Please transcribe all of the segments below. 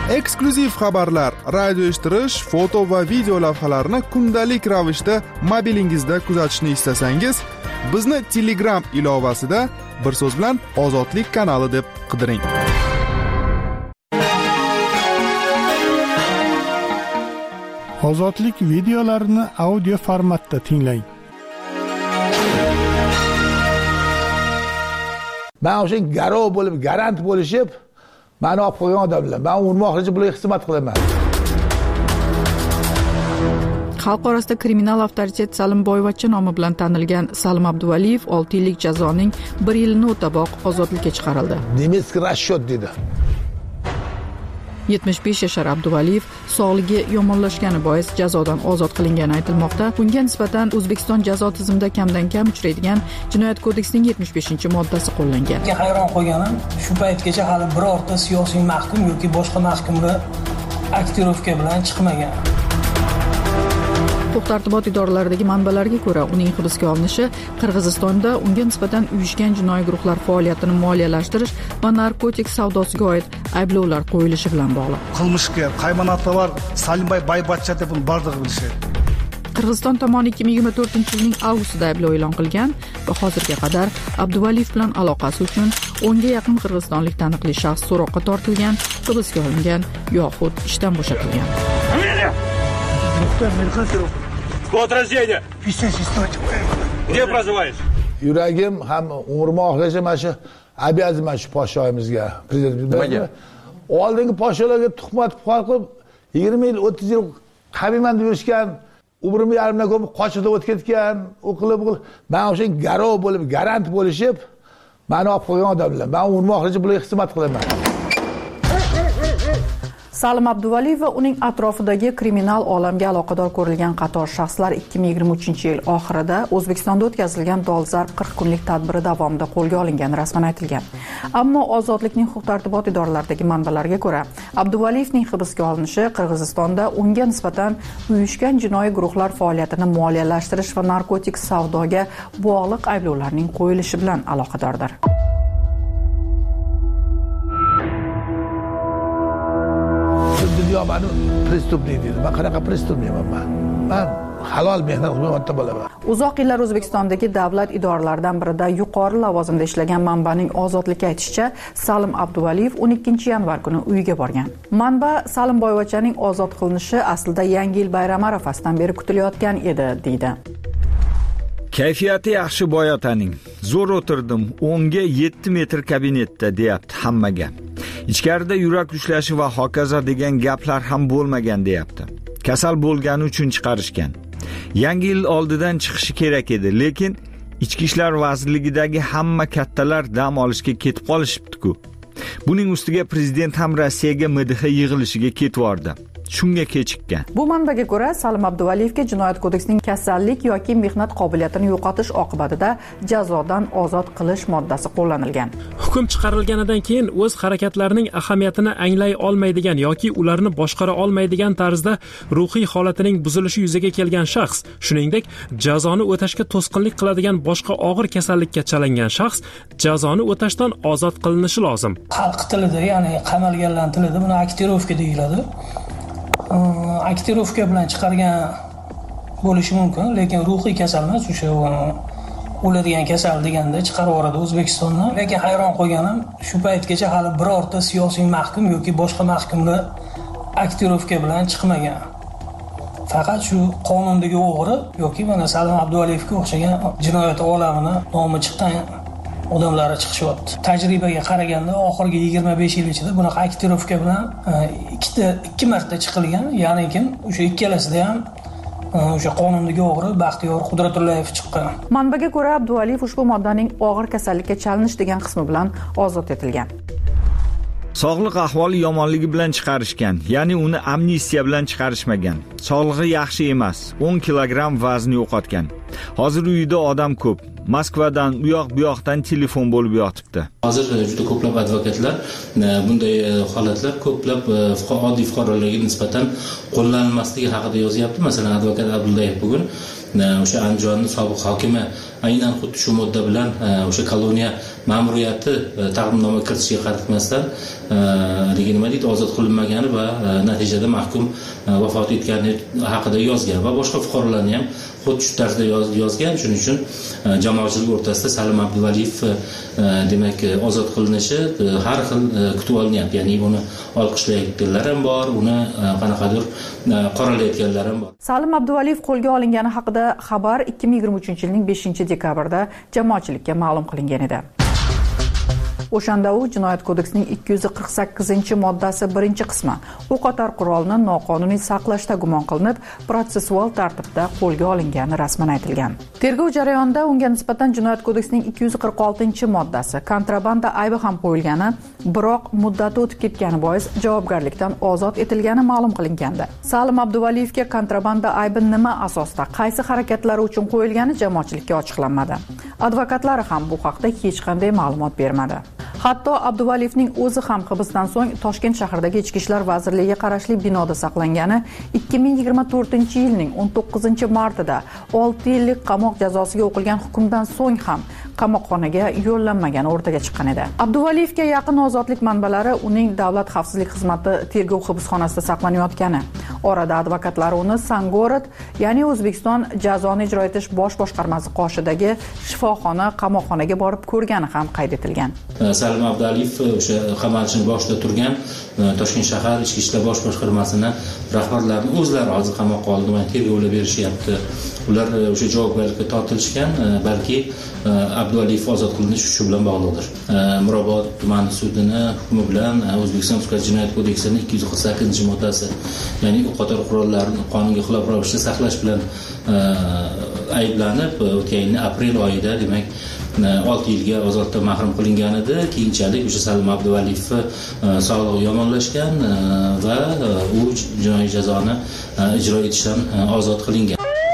Eksklyuziv xabarlar, radio eshittirish, foto va video lavhalarni kundalik ravishda mobilingizda kuzatishni istasangiz, bizni Telegram ilovasida bir so'z bilan Ozodlik kanali deb qidiring. Ozodlik videolarini audio formatda tinglang. Men o'sha garov bo'lib, garant bo'lishib, meni olib qo'ygan odamlar. Men urmoqchi bularga xizmat qilaman. Xalq orasida kriminal avtoritet Salim Boyvachcha nomi bilan tanilgan Salim Abduvaliyev 6 yillik jazoning 1 yilini o'taboq ozodlikka chiqarildi. Nemetskiy расчёт dedi. 75 yashar Abduvaliyev sog'ligi yomonlashgani bois jazodan ozod qilingani aytilmoqda. Bunga nisbatan O'zbekiston jazo tizimida kamdan kam uchraydigan Jinoyat kodeksining 75-moddasi qo'llangan. Hayron qo'yganim, shu paytgacha hali birorta siyosiy mahkum yoki boshqa mahkumlar aktirovka bilan chiqmagan. Huquq-tartibot idoralaridagi manbalarga ko'ra, uning hibsga olinishi Qirg'izistonda unga nisbatan uyushgan jinoiy guruhlar faoliyatini moliyalashtirish va narkotik savdosiga oid ayblovlar qo'yilishi bilan bog'liq. Qilmishga qaymanatda bor Salimboy Boyvachcha deb uni bardigi bilishadi. Qirg'iziston tomoni 2024-yilning avgustida ayblov e'lon qilgan va hozirga qadar Abduvaliyev bilan aloqasi uchun 10 ga yaqin qirg'izistonlik taniqli shaxs so'roqqa tortilgan, hibsga olingan yoxud ishdan bo'shatilgan. Подразделение. Где проживаешь? Yuragim ham umrim oxirigacha mana shu обязан shu podshoyimizga, prezidentimizga. Oldingi podsholarga tuhmat qilib 20 yil, 30 yil qabiman deb yurishgan, umrimni yarimdan ko'p qochida o'tib ketgan, o'qilib, men o'sha garov bo'lib, garant bo'lishib, meni olib qo'ygan odamlar. Men umrim oxirigacha bularga xizmat qilaman. Salim Abduvaliyev va uning atrofidagi kriminal olamga aloqador ko'rilgan qator shaxslar 2023-yil oxirida O'zbekistonda o'tkazilgan dolzarb 40 kunlik tadbiri davomida qo'lga olingani rasman aytilgan. Ammo Ozodlikning huquq-tartibot idoralaridagi manbalarga ko'ra, Abduvaliyevning hibsga olinishi Qirg'izistonda unga nisbatan uyushgan jinoiy guruhlar faoliyatini moliyalashtirish va narkotik savdoga bog'liq ayblovlarning qo'yilishi bilan aloqadordir. Dunyo meni prestupnik deydi. Men qanaqa prestupnikman men? Men halol mehnat qilib bo'laman. Uzoq yillar O'zbekistondagi davlat idoralaridan birida yuqori lavozimda ishlagan manbaning Ozodlikka aytishicha, Salim Abduvaliyev 12-yanvar kuni uyiga borgan. Manba Salim Boyvachchaning ozod qilinishi aslida Yangi yil bayrami arafasidan beri kutilayotgan edi, deydi. Kayfiyati yaxshi boyotaning. Zo'r o'tirdim, 10 ga 7 metr kabinetda deyapti hammaga. Ichkarida yurak ushlashi va hokazo degan gaplar ham bo'lmagan deyapti. Kasal bo'lgani uchun chiqarishgan. Yangi yil oldidan chiqishi kerak edi, lekin Ichki ishlar vazirligidagi hamma kattalar dam olishga ketib qolishibdi-ku. Buning ustiga prezident ham Rossiyaga MDH yig'ilishiga ketib bordi. Shunga kechikkan. Bu manbaga ko'ra, Salim Abduvalievga Jinoyat kodeksining kasallik yoki mehnat qobiliyatini yo'qotish oqibatida jazodan ozod qilish moddasi qo'llanilgan. Hukm chiqarilganidan keyin o'z harakatlarining ahamiyatini anglay olmaydigan yoki ularni boshqara olmaydigan tarzda ruhiy holatining buzilishi yuzaga kelgan shaxs, shuningdek, jazoni o'tashga to'sqinlik qiladigan boshqa og'ir kasallikka chalingan shaxs jazoni o'tashdan ozod qilinishi lozim. Xalq tilida, ya'ni qamalganlar tilida buni aktirovka deyiladi. Aktirovka bilan chiqargan bo'lishi mumkin, lekin ruhiy kasal emas, o'sha o'ladigan kasal deganda chiqarib yuboradi O'zbekistondan. Lekin hayron qo'yganim, shu paytgacha hali birorta siyosiy mahkum yoki boshqa mahkumlar aktirovka bilan chiqmagan. Faqat shu qonundagi o'g'ri yoki mana Salim Abduvaliyevga o'xshagan jinoyat olamini nomi chiqqan odamlar chiqishyapti. Tajribaga qaraganda oxirgi 25 yil ichida bunaqa aktirovka bilan ikki marta chiqilgan, ya'ni kim? O'sha ikkalasida ham o'sha qonundagi o'g'ri Baxtiyor Qudratullayev chiqqan. Manbaga ko'ra, Abduvaliyev ushbu moddaning og'ir kasallikka chalinish degan qismi bilan ozod etilgan. Sog'liq ahvoli yomonligi bilan chiqarishgan, ya'ni uni amnistiya bilan chiqarishmagan. Sog'lig'i yaxshi emas, 10 kilogramm vazn yo'qotgan. Hozir uyida odam ko'p. Moskvadan u yoqdan telefon bo'lib yotibdi. Hozir juda ko'plab advokatlar bunday holatlar ko'plab oddiy fuqarolarga nisbatan qo'llanilmasligi haqida yozyapti. Masalan, advokat Abdullayev bugun o'sha Andijonning sobiq hokimi aynan xuddi shu modda bilan o'sha koloniya ma'muriyati taqdimnoma kiritishga qaratmasdan nima deydi, ozod qilinmagani va natijada mahkum vafot etgani haqida yozgan va boshqa fuqarolarni ham xuddi shu tarzda yozgan. Shuning uchun jamoatchilik o'rtasida Salim Abduvaliyev demak ozod qilinishi har xil kutib olinyapti. Ya'ni uni olqishlayotganlar ham bor, uni qanaqadir qoralayotganlar ham bor. Salim Abduvaliyev qo'lga olingani haqida xabar 2023-yilning 5-dekabrda jamoatchilikka ma'lum qilingan edi. O'shanda u Jinoyat kodeksining 248-moddasi 1-qismi o'qotar qurolni noqonuniy saqlashda gumon qilinib, protsessual tartibda qo'lga olingani rasman aytilgan. Tergov jarayonida unga nisbatan Jinoyat kodeksining 246-moddasi kontrabanda aybi ham qo'yilgani, biroq muddati o'tib ketgani bois javobgarlikdan ozod etilgani ma'lum qilingandi. Salim Abduvaliyevga kontrabanda aybi nima asosda, qaysi harakatlari uchun qo'yilgani jamoatchilikka ochiqlanmadi. Advokatlari ham bu haqda hech qanday ma'lumot bermadi. Hatto Abduvaliyevning o'zi ham hibsdan so'ng Toshkent shahridagi Ichki ishlar vazirligiga qarashli binoda saqlangani 2024-yilning 19-martida 6 yillik qamoq jazosiga o'qilgan hukmdan so'ng ham qamoqxonaga yo'llanmagani o'rtaga chiqqan edi. Abduvaliyevga yaqin ozodlik manbalari uning Davlat xavfsizlik xizmati tergov hibsxonasida saqlanayotgani, orada advokatlari uni Sangorod, ya'ni O'zbekiston jazoni ijro etish bosh boshqarmasi qoshidagi shifoxona qamoqxonaga borib ko'rgani ham qayd etilgan. Salim Abduvaliyev o'sha qamalishning boshida turgan Toshkent shahar Ichki ishlar bosh boshqarmasini rahbarlarini o'zlari hozir qamoqqa oldi, mana tergovlar berishyapti. Ular o'sha javobgarlikka tortilishgan, balki Abduvaliyev ozod qilinishi shu bilan bog'liqdir. Mirobod tumani sudini hukmi bilan O'zbekiston Jinoyat kodeksining 248-moddasi, ya'ni o'qotar qurollarni qonunga xilof ravishda saqlash bilan ayblanib, o'tgan yil aprel oyida demak 6 yilga ozodlikdan mahrum qilingan edi. Keyinchalik o'sha Salim Abduvaliyev sog'lig'i yomonlashgan va u jinoiy jazoni ijro etishdan ozod qilingan.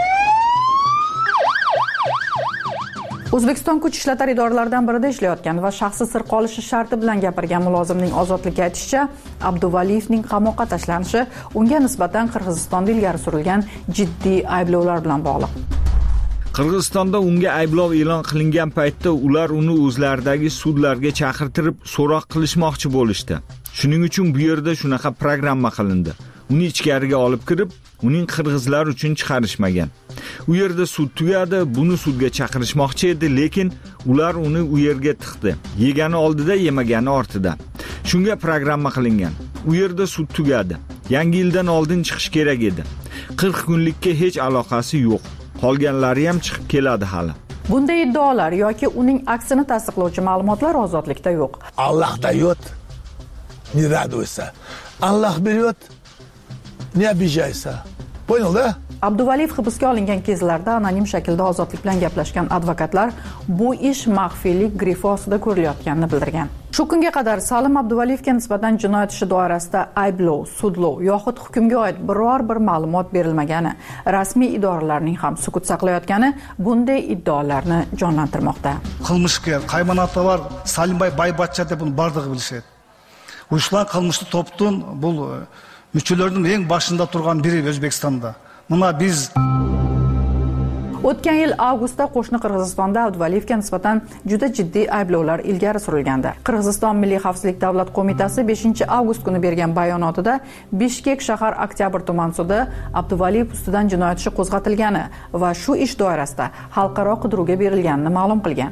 O'zbekiston kuch ishlatar idoralaridan birida ishlayotgan va shaxsi sir qolishi sharti bilan gapirgan mulozimning ozodlikka aytishicha, Abduvaliyevning qamoqqa tashlanishi unga nisbatan Qirg'izistonda ilgari surilgan jiddiy ayblovlar bilan bog'liq. Qirg'izistonda unga ayblov e'lon qilingan paytda ular uni o'zlaridagi sudlarga chaqirtirib so'roq qilishmoqchi bo'lishdi. Shuning uchun bu yerda shunaqa programma qilindi. Uni ichkariga olib kirib, uning qirg'izlar uchun chiqarishmagan. U yerda sud tugadi, buni sudga chaqirishmoqchi edi, lekin ular uni u yerga tiqdi. Yegani oldida, yemagani ortida. Shunga programma qilingan. U yerda sud tugadi. Yangi yildan oldin chiqish kerak edi. 40 kunlikka hech aloqasi yo'q. Qolganlari ham chiqib keladi hali. Bunday iddaolar yoki uning aksini tasdiqlovchi ma'lumotlar ozodlikda yo'q. Allah dает, не радуйся. Allah берет, не обижайся. Понял, да? Abduvaliyev hibsga olingan kezlarda anonim shaklda ozodlik bilan gaplashgan advokatlar bu ish maxfiylik grifi ostida ko'rilayotganini bildirgan. Shu kunga qadar Salim Abduvaliyevga nisbatan jinoyat ishi doirasida ayblov, sudlov yoxud hukmga oid biror bir ma'lumot berilmagani, rasmiy idoralarning ham sukut saqlayotgani bunday iddaolarni jonlantirmoqda. Qilmishkar, qaymonati var, Salimboy Baybatcha deb uni bardығы bilishadi. Uyushlan qilmishli to'pning bu müchilarining eng boshida turgan biri O'zbekistonda. Buna biz O'tgan yil avgustda qo'shni Qirg'izistonda Abduvaliyevga nisbatan juda jiddiy ayblovlar ilgari surilgandi. Qirg'iziston Milliy xavfsizlik davlat qo'mitasi 5-avgust kuni bergan bayonotida Bishkek shahar Oktyabr tuman sudi Abduvaliyev ustidan jinoyat ishi qo'zg'atilgani va shu ish doirasida xalqaro qidiruvga berilganini ma'lum qilgan.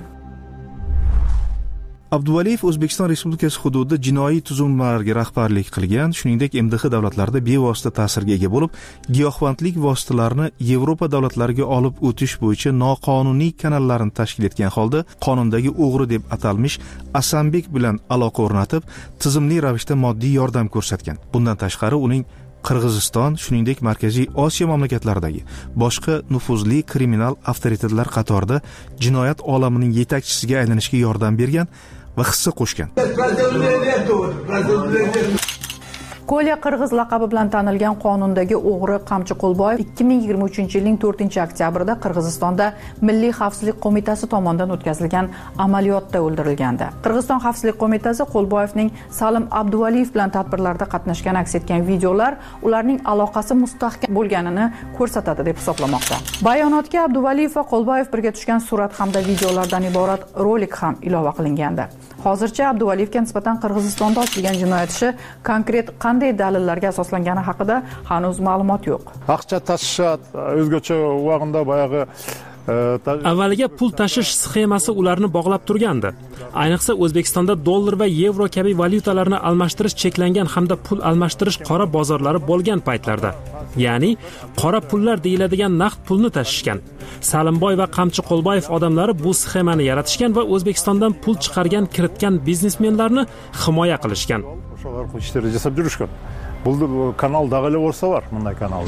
Abduvaliyev O'zbekiston Respublikasi hududida jinoiy tuzilmalarga rahbarlik qilgan, shuningdek MDH davlatlarida bevosita ta'sirga ega bo'lib, giyohvandlik vositalarini Yevropa davlatlariga olib o'tish bo'yicha noqonuniy kanallarni tashkil etgan holda qonundagi o'g'ri deb atalmish Asambek bilan aloqa o'rnatib, tizimli ravishda moddiy yordam ko'rsatgan. Bundan tashqari uning Qirg'iziston, shuningdek Markaziy Osiyo mamlakatlaridagi boshqa nufuzli kriminal avtoritetlar qatorida jinoyat olamining yetakchisiga aylanishga yordam bergan va hissa qo'shgan. Kolya Qirg'iz laqabi bilan tanilgan qonundagi o'g'ri Qamchi Qo'lboyev 2023-yilning 4-oktyabrida Qirg'izistonda Milliy xavfsizlik qo'mitasi tomonidan o'tkazilgan amaliyotda o'ldirilgandi. Qirg'iziston xavfsizlik qo'mitasi Qo'lboyevning Salim Abduvaliyev bilan tadbirlarda qatnashgani aks etgan videolar ularning aloqasi mustahkam bo'lganini ko'rsatadi deb hisoblamoqda. Bayonotga Abduvaliyev va Qo'lboyev birga tushgan surat hamda videolardan iborat rolik ham ilova qilingandi. Hozircha Abduvaliyevga nisbatan Qirg'izistonda ochilgan jinoyat ishi konkret qanday dalillarga asoslangani haqida hanuz ma'lumot yo'q. Aqcha tashishad, o'zgacha vaqtda boyagi avvaliga pul tashish sxemasi ularni bog'lab turgandi. Ayniqsa O'zbekistonda dollar va yevro kabi valyutalarni almashtirish cheklangan hamda pul almashtirish qora bozorlari bo'lgan paytlarda. Ya'ni qora pullar deyiladigan naqd pulni tashishgan. Salimboy va Qamchi Qo'lboyev odamlari bu sxemani yaratishgan va O'zbekistondan pul chiqargan, kiritgan biznesmenlarni himoya qilishgan. O'shalar ishlar jasab yurishgan. Bu kanal dag'ali bo'lsa var, bunday kanal.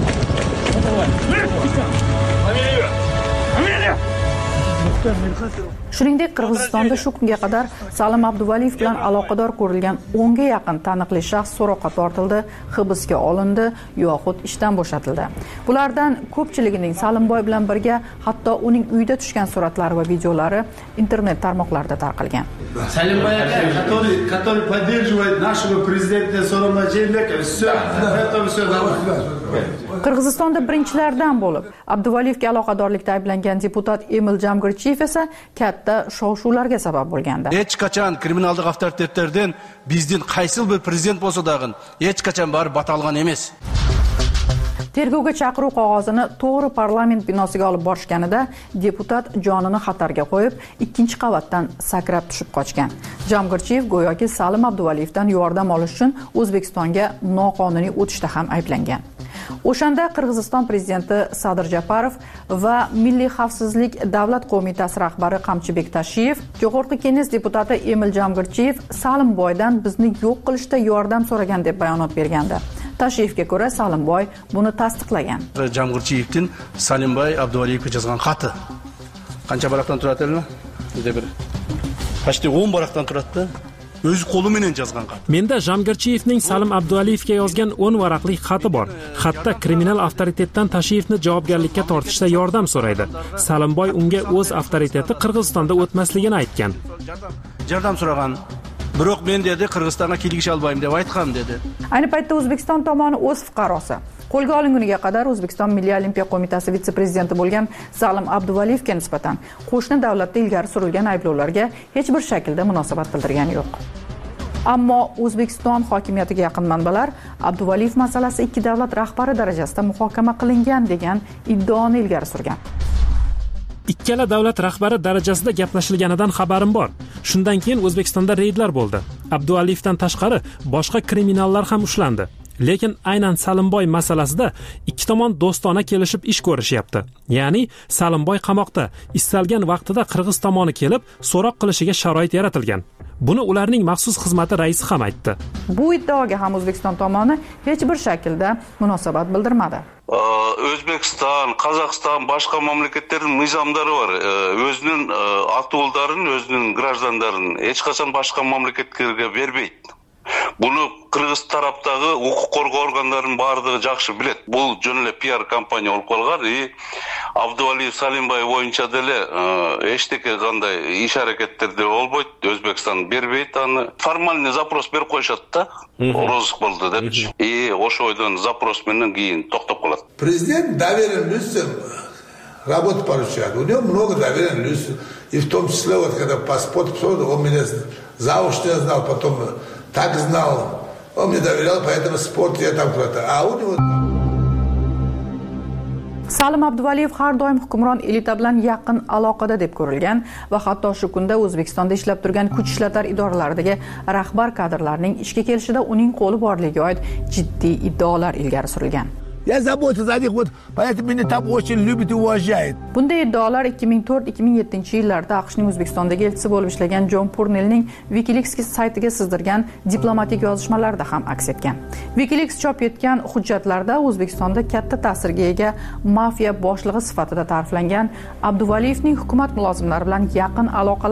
Shuningdek, Qirg'izistonda shu kunga qadar Salim Abduvaliyev bilan aloqador ko'rilgan 10 ga yaqin taniqli shaxs so'roqqa tortildi, hibsga olindi yoxud ishdan bo'shatildi. Bulardan ko'pchiligining Salimboy bilan birga hatto uning uyida tushgan suratlari va videolari internet tarmoqlarida tarqalgan. Salimboy aka, который поддерживает нашего президента Салима Джейбекова, все. Qirg'izistonda birinchilardan bo'lib Abduvaliyevga aloqadorlikda ayblangan deputat Emil Jamgirchiyev esa katta shov-shuvlarga sabab bo'lgandi. Hech qachon kriminallik avtoritetlardan bizning qaysi bir prezident bo'lsa dag'in hech qachon barib batalgan emas. Tergovga chaqiruv qog'ozini to'g'ri parlament binosiga olib borishganida deputat jonini xatarga qo'yib, 2-qavatdan sakrab tushib qochgan. Jamgirchiyev go'yoki Salim Abduvaliyevdan yordam olish uchun O'zbekistonga noqonuniy o'tishda ham ayblangan. O'shanda Qirg'iziston prezidenti Sadir Japarov va Milliy xavfsizlik davlat qo'mitasi rahbari Qamchibek Tashiyev, Jo'g'org'i Kenges deputati Emil Jamgirchiyev Salimboydan bizni yo'q qilishda yordam so'ragan deb bayonot bergandi. Tashiyevga ko'ra Salimboy buni tasdiqlagan. Jamgirchiyevdan Salimboy Abduvaliyevga yozgan xati qancha baroqdan turadi? Juda bir почти 10 baroqdan turadi. O'z qo'li bilan yozgan xat. Menda Jamgirchiyevning Salim Abduvaliyevga yozgan 10 varaqli xati bor. Xatda kriminal avtoritetdan Tashiyevni javobgarlikka tortishda yordam so'raydi. Salimboy unga o'z avtoriteti Qirg'izistonda o'tmasligini aytgan. Yordam so'ragan. Biroq men dedi Qirg'izistonga kelgish olmayman deb aytgan dedi. Ayni paytda O'zbekiston tomoni o'z fuqarosi qo'lga olinguniga qadar O'zbekiston Milliy olimpiya qo'mitasi vitse-prezidenti bo'lgan Salim Abduvaliyevga nisbatan qo'shni davlatda ilgari surilgan ayblovlarga hech bir shaklda munosabat bildirgani yo'q. Ammo O'zbekiston hokimiyatiga yaqin manbalar Abduvaliyev masalasi ikki davlat rahbari darajasida muhokama qilingan degan iddaoni ilgari surgan. Ikkala davlat rahbari darajasida gaplashilganidan xabarim bor. Shundan keyin O'zbekistonda reydlar bo'ldi. Abduvaliyevdan tashqari boshqa kriminallar ham ushlandi. Lekin aynan Salimboy masalasida ikki tomon do'stona kelishib ish ko'rishyapti. Ya'ni Salimboy qamoqda, istalgan vaqtida Qirg'iz tomoni kelib, so'roq qilishiga sharoit yaratilgan. Buni ularning maxsus xizmati raisi ham aytdi. Bu iddaoga ham O'zbekiston tomoni hech bir shaklda munosabat bildirmadi. O'zbekiston, Qozog'iston, boshqa mamlakatlarning nizomlari bor. O'zining ato'llarini, o'zining gражданlarini hech qachon boshqa mamlakatlarga bermaydi. Buni Qirg'iz tarafdagi huquq qo'rg'ov organlarining barligi yaxshi biladi. Bu jumla PR kompaniya olib qolgan. Abduvaliyev Salimboy bo'yicha dele hech qanday ish harakatlarda bo'lmaydi. O'zbekiston bermaydi. Formalniy запрос berib qo'yishadi-da. Rozык bo'ldi deb. O'sha oydan запрос bilan keyin to'xtab qoladi. Prezident доверен людям работу поручает. У него много доверенных людей. И в том числе, вот когда паспорт, он меня заочно знал, потом так знал. Он мне доверял, поэтому спорт я там кто-то. А у него... Salim Abduvaliyev har doim hukmron elita bilan yaqin aloqada deb ko'rilgan va hatto shu kunda O'zbekistonda ishlab turgan kuch ishlatar idoralaridagi rahbar kadrlarning ishga kelishida uning qo'li borligiga oid jiddiy iddaolar ilgari surilgan. Я заботюсь о них, вот поэтому меня там очень любят и уважают. Bunday iddaolar 2004-2007 yillarda AQShning O'zbekistondagi elchisi bo'lib ishlagan Jon Purnellning WikiLeaks saytiga sizdirgan diplomatik yozishmalarda ham aks etgan. WikiLeaks chop etgan hujjatlarda O'zbekistonda katta ta'sirga ega mafiya boshlig'i sifatida ta'riflangan Abduvaliyevning hukumat mulozimlari bilan yaqin aloqalari,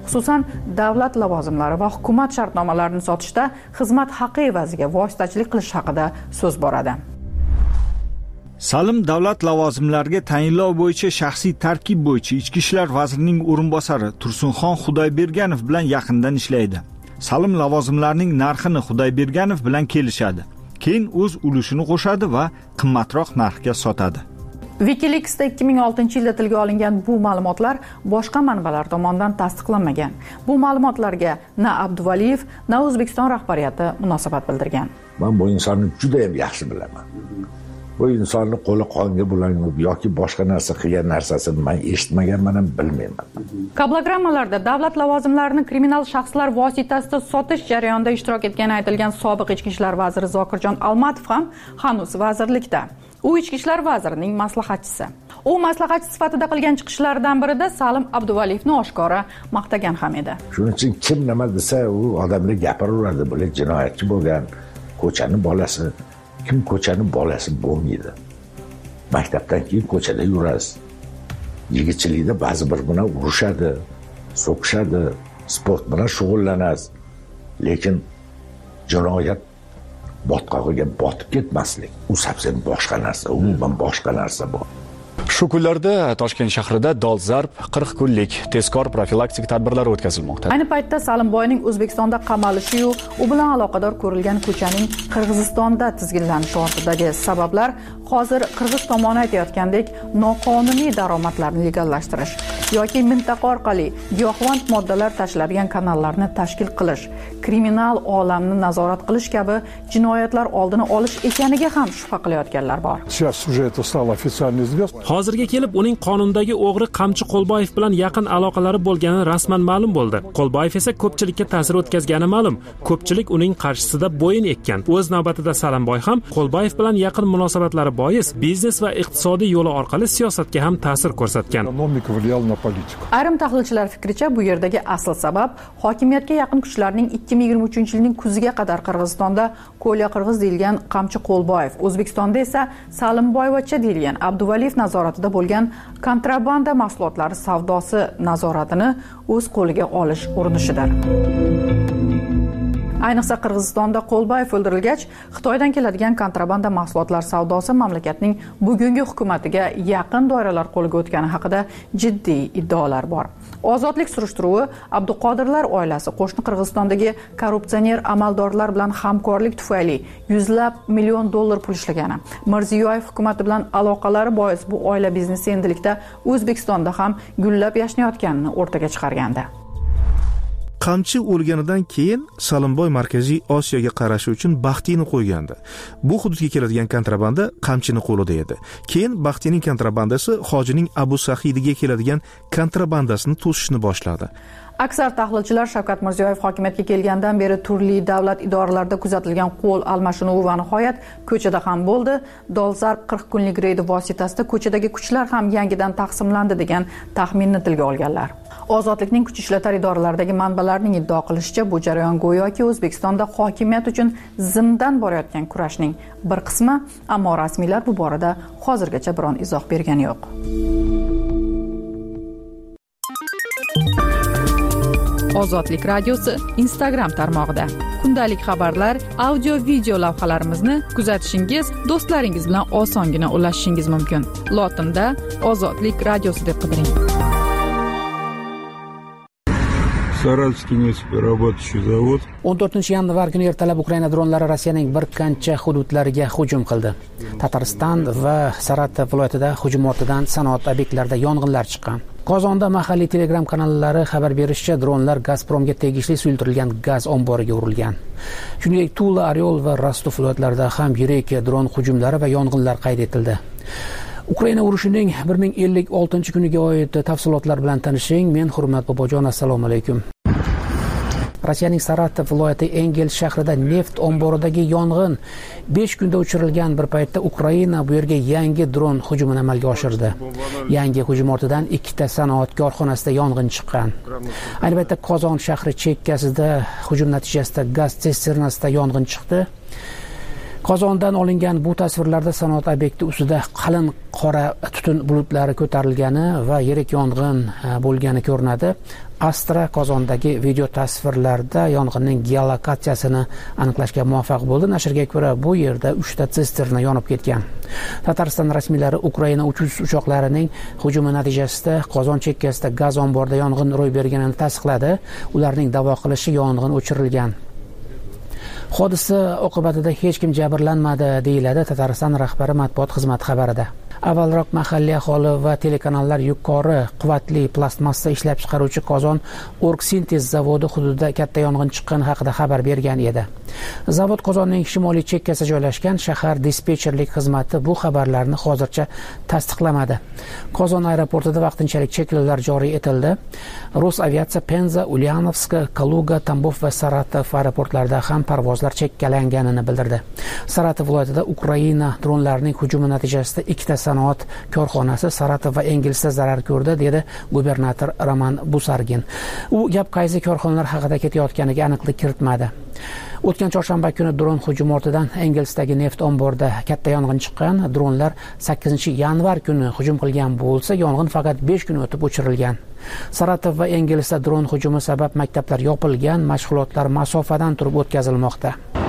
xususan davlat lavozimlari va hukumat shartnomalarini sotishda xizmat haqqi evaziga vositachilik qilish haqida so'z boradi. Salim davlat lavozimlariga tayinlov bo'yicha shaxsiy tarkib bo'yicha Ichki ishlar vazirining o'rinbosari Tursunxon Xudoyberganov bilan yaqindan ishlaydi. Salim lavozimlarining narxini Xudoyberganov bilan kelishadi. Keyin o'z ulushini qo'shadi va qimmatroq narxga sotadi. WikiLeaks'da 2006-yilda tilga olingan bu ma'lumotlar boshqa manbalar tomonidan tasdiqlanmagan. Bu ma'lumotlarga na Abduvaliyev, na O'zbekiston rahbariyati munosabat bildirgan. Men bu insonni juda ham yaxshi bilaman. Bu insonni qo'li qonga bulanib yoki boshqa narsa qilgan narsasini men eshitmaganman ham bilmayman. Kablogrammalarda davlat lavozimlarini kriminal shaxslar vositasida sotish jarayonida ishtirok etgani aytilgan sobiq ichki ishlar vaziri Zokirjon Almatov ham hanuz vazirlikda. U ichki ishlar vazirining maslahatchisi. U maslahatchi sifatida qilgan chiqishlaridan birida Salim Abduvaliyevni oshkora maqtagan ham edi. Shuning uchun kim nima desa u odamlar gapiraveradi, bular jinoyatchi bo'lgan, ko'chani bolasi. Kim ko'chani bolasi bo'lmaydi. Maktabdan keyin ko'chada yurasiz. Yigitchilikda ba'zi bir bilan urushadi, so'kishadi, sport bilan shug'ullanasiz. Lekin jinoyat botqog'iga botib ketmaslik, u совсем boshqa narsa, umuman boshqa narsa bu. Shu kunlarda Toshkent shahrida dolzarb 40 kunlik tezkor profilaktik tadbirlar o'tkazilmoqda. Ayni paytda Salimboyning O'zbekistonda qamalishi yu u bilan aloqador ko'rilgan ko'chaning Qirg'izistonda tizginlanishi ortidagi sabablar hozir Qirg'iz tomoni aytayotgandek noqonuniy daromadlarni legallashtirish yoki mintaqa orqali giyohvand moddalar tashiladigan kanallarni tashkil qilish, kriminal olamni nazorat qilish kabi jinoyatlar oldini olish ekaniga ham shubha qilayotganlar bor. Hozirga kelib uning qonundagi o'g'ri Qamchi Qo'lboyev bilan yaqin aloqalari bo'lgani rasman ma'lum bo'ldi. Qo'lboyev esa ko'pchilikka ta'sir o'tkazgani ma'lum. Ko'pchilik uning qarshisida bo'yin ekkan. O'z navbatida Salimboy ham Qo'lboyev bilan yaqin munosabatlari bois biznes va iqtisodiy yo'li orqali siyosatga ham ta'sir ko'rsatgan. Ayrim tahlilchilar fikricha bu yerdagi asl sabab hokimiyatga yaqin kuchlarning 2023-yilning kuziga qadar Qirg'izistonda Ko'lya Qirg'iz deyilgan Qamchi Qo'lboyev, O'zbekistonda esa Salimboyevcha deyilgan Abduvaliyev nazoratida bo'lgan kontrabanda mahsulotlari savdosi nazoratini o'z qo'liga olish urinishidir. Ayniqsa Qirg'izistonda Qo'lboyev o'ldirilgach, Xitoydan keladigan kontrabanda mahsulotlar savdosi mamlakatning bugungi hukumatiga yaqin doiralar qo'liga o'tgani haqida jiddiy iddaolar bor. Ozodlik surishtiruvi Abduqodirlar oilasi qo'shni Qirg'izistondagi korrupsioner amaldorlar bilan hamkorlik tufayli $100 million pul ishlagani, Mirziyoyev hukumati bilan aloqalari bois bu oila biznesi endilikda O'zbekistonda ham gullab yashnayotganini o'rtaga chiqargandi. Qamchi o'lganidan keyin Salimboy Markaziy Osiyoga qarashi uchun Baxtiyni qo'ygandi. Bu hududga keladigan kontrabanda Qamchini qo'lida edi. Keyin Baxtiyning kontrabandasi Hojining Abu Sahidiga keladigan kontrabandasini to'sishni boshladi. Aksar tahlilchilar Shavkat Mirziyoyev hokimiyatga kelgandan beri turli davlat idoralarida kuzatilgan qo'l almashinuvi va nihoyat ko'chada ham bo'ldi. Dolzarb 40 kunlik reyd vositasida ko'chadagi kuchlar ham yangidan taqsimlandi degan taxminni tilga olganlar. Ozodlikning kuch ishlatar idoralaridagi manbalarning iddio qilishicha, bu jarayon go'yoki O'zbekistonda hokimiyat uchun zimdan borayotgan kurashning bir qismi, ammo rasmiylar bu borada hozirgacha biron izoh bergani yo'q. Ozodlik radiosi Instagram tarmog'ida kundalik xabarlar, audio-video lavhalarimizni kuzatishingiz, do'stlaringiz bilan osongina ulashishingiz mumkin. Lotinda Ozodlik radiosi deb qidiring. Saratskiy нефтеперерабатывающий завод. 14-yanvar kuni ertalab Ukraina dronlari Rossiyaning bir qancha hududlariga hujum qildi. Tatariston va Saratov viloyatida hujum ortidan sanoat obyektlarida yong'inlar chiqqan. Qozonda mahalliy Telegram kanallari xabar berishicha, dronlar Gazpromga tegishli suyultirilgan gaz omboriga urilgan. Shuningdek, Tula, Oryol va Rostov viloyatlarida ham yirik dron hujumlari va yong'inlar qayd etildi. Ukraina urushining 1056-kuniga oid tafsilotlar bilan tanishing. Men Hurmat Bobojon, assalomu alaykum. Rossiyaning Saratov viloyati Engel shahrida neft omboridagi yong'in 5 kunda o'chirilgan bir paytda Ukraina bu yerga yangi dron hujumini amalga oshirdi. Yangi hujum ortidan 2 sanoat korxonasida yong'in chiqqan. Ayni paytda Qozon shahri chekkasida hujum natijasida gaz sisternasida yong'in chiqdi. Qozondan olingan bu tasvirlarda sanoat obyekti ustida qalin qora tutun bulutlari ko'tarilgani va yirik yong'in bo'lgani ko'rinadi. Astra Qozondagi video tasvirlarda yong'inning geolokatsiyasini aniqlashga muvaffaq bo'ldi. Nashrga ko'ra, bu yerda 3 ta sisterna yonib ketgan. Tatariston rasmiylari Ukraina uchush uchoqlarining hujumi natijasida Qozon chekkasida gaz omborida yong'in ro'y berganini tasdiqladi. Ularning da'vo qilishicha yong'in o'chirilgan. Hodisa oqibatida hech kim jabrlanmadi, deyiladi Tatariston rahbari matbuot xizmati xabarida. Avvalroq mahalliy aholi va telekanallar yuqori quvvatli plastmassa ishlab chiqaruvchi Qozon Orgsintez zavodi hududida katta yong'in chiqqani haqida xabar bergan edi. Zavod Qozonning shimoliy chekkasida joylashgan. Shahar dispetcherlik xizmati bu xabarlarni hozircha tasdiqlamadi. Qozon aeroportida vaqtinchalik cheklovlar joriy etildi. Rosaviatsiya Penza, Ulyanovsk, Kaluga, Tambov va Saratov aeroportlarida ham parvozlar cheklanganini bildirdi. Saratov viloyatida Ukraina dronlarining hujumi natijasida 2 ta sanoat korxonasi Saratov va Engelsda zarar ko'rdi, dedi gubernator Roman Busargin. U gap qaysi korxonalar haqida ketayotganiga aniqlik kiritmadi. O'tgan chorshanba kuni dron hujumi ortidan Engelsdagi neft omborida katta yong'in chiqqan. Dronlar 8-yanvar kuni hujum qilgan bo'lsa, yong'in faqat 5 kun o'tib o'chirilgan. Saratov va Engelsda dron hujumi sabab maktablar yopilgan, mashg'ulotlar masofadan turib o'tkazilmoqda.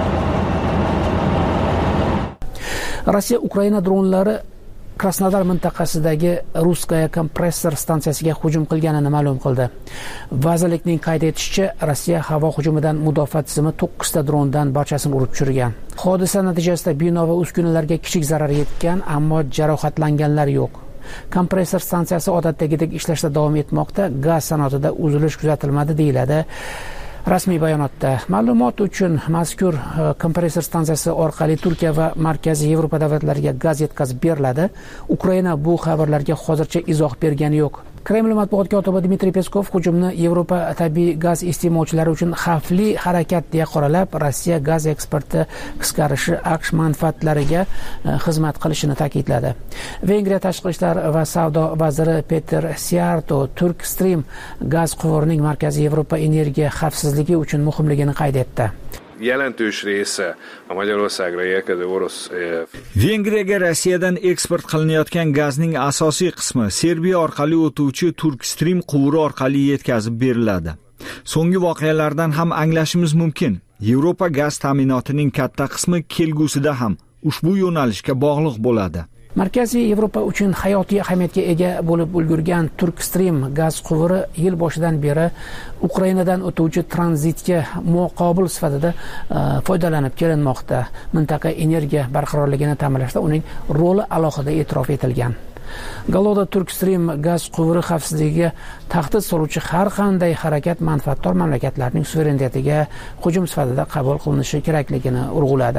Rossiya Ukraina dronlari Krasnodar mintaqasidagi Ruskaya kompressor stansiyasiga hujum qilganini ma'lum qildi. Vazirlikning qayd etishicha, Rossiya havo hujumidan mudofaa tizimi 9 ta drondan barchasini urib tushirgan. Hodisa natijasida bino va uskunalarga kichik zarar yetgan, ammo jarohatlanganlar yo'q. Kompressor stansiyasi odatdagidek ishlashda davom etmoqda. Gaz sanoatida uzilish kuzatilmadi, deyiladi rasmiy bayonotda. Ma'lumot uchun, mazkur kompressor stansiyasi orqali Turkiya va Markaziy Yevropa davlatlariga gaz yetkazib beriladi. Ukraina bu xabarlarga hozircha izoh bergani yo'q. Kreml matbuot kotibi Dmitriy Peskov hujumni Yevropa tabiiy gaz iste'molchilari uchun xavfli harakat deya qoralab, Rossiya gaz eksporti qisqarishi AQSh manfaatlariga xizmat qilishini ta'kidladi. Vengriya tashqi ishlar va savdo vaziri Peter Siarto Turk Stream gaz quvurining Markaziy Yevropa energiya xavfsizligi uchun muhimligini qayd etdi. Jelentős része a Magyarországra érkező orosz. Vengriyaga Rossiyadan eksport qilinayotgan gazning asosiy qismi Serbiya orqali o'tuvchi Turk Stream quvuri orqali yetkazib beriladi. So'nggi voqealardan ham anglashimiz mumkin. Yevropa gaz ta'minotining katta qismi kelgusida ham ushbu yo'nalishga bog'liq bo'ladi. Markaziy Yevropa uchun hayotiy ahamiyatga ega bo'lib ulgurgan Turk Stream gaz quvuri yil boshidan beri Ukrainadan o'tuvchi tranzitga muqobil sifatida foydalanib kelinmoqda. Mintaqa energiya barqarorligini ta'minlashda uning roli alohida e'tirof etilgan. Galoda Turk Stream gaz quvuri xavfsizligiga tahdid soluvchi har qanday harakat manfaatdor mamlakatlarning suverenitetiga hujum sifatida qabul qilinishi kerakligini urg'uladi.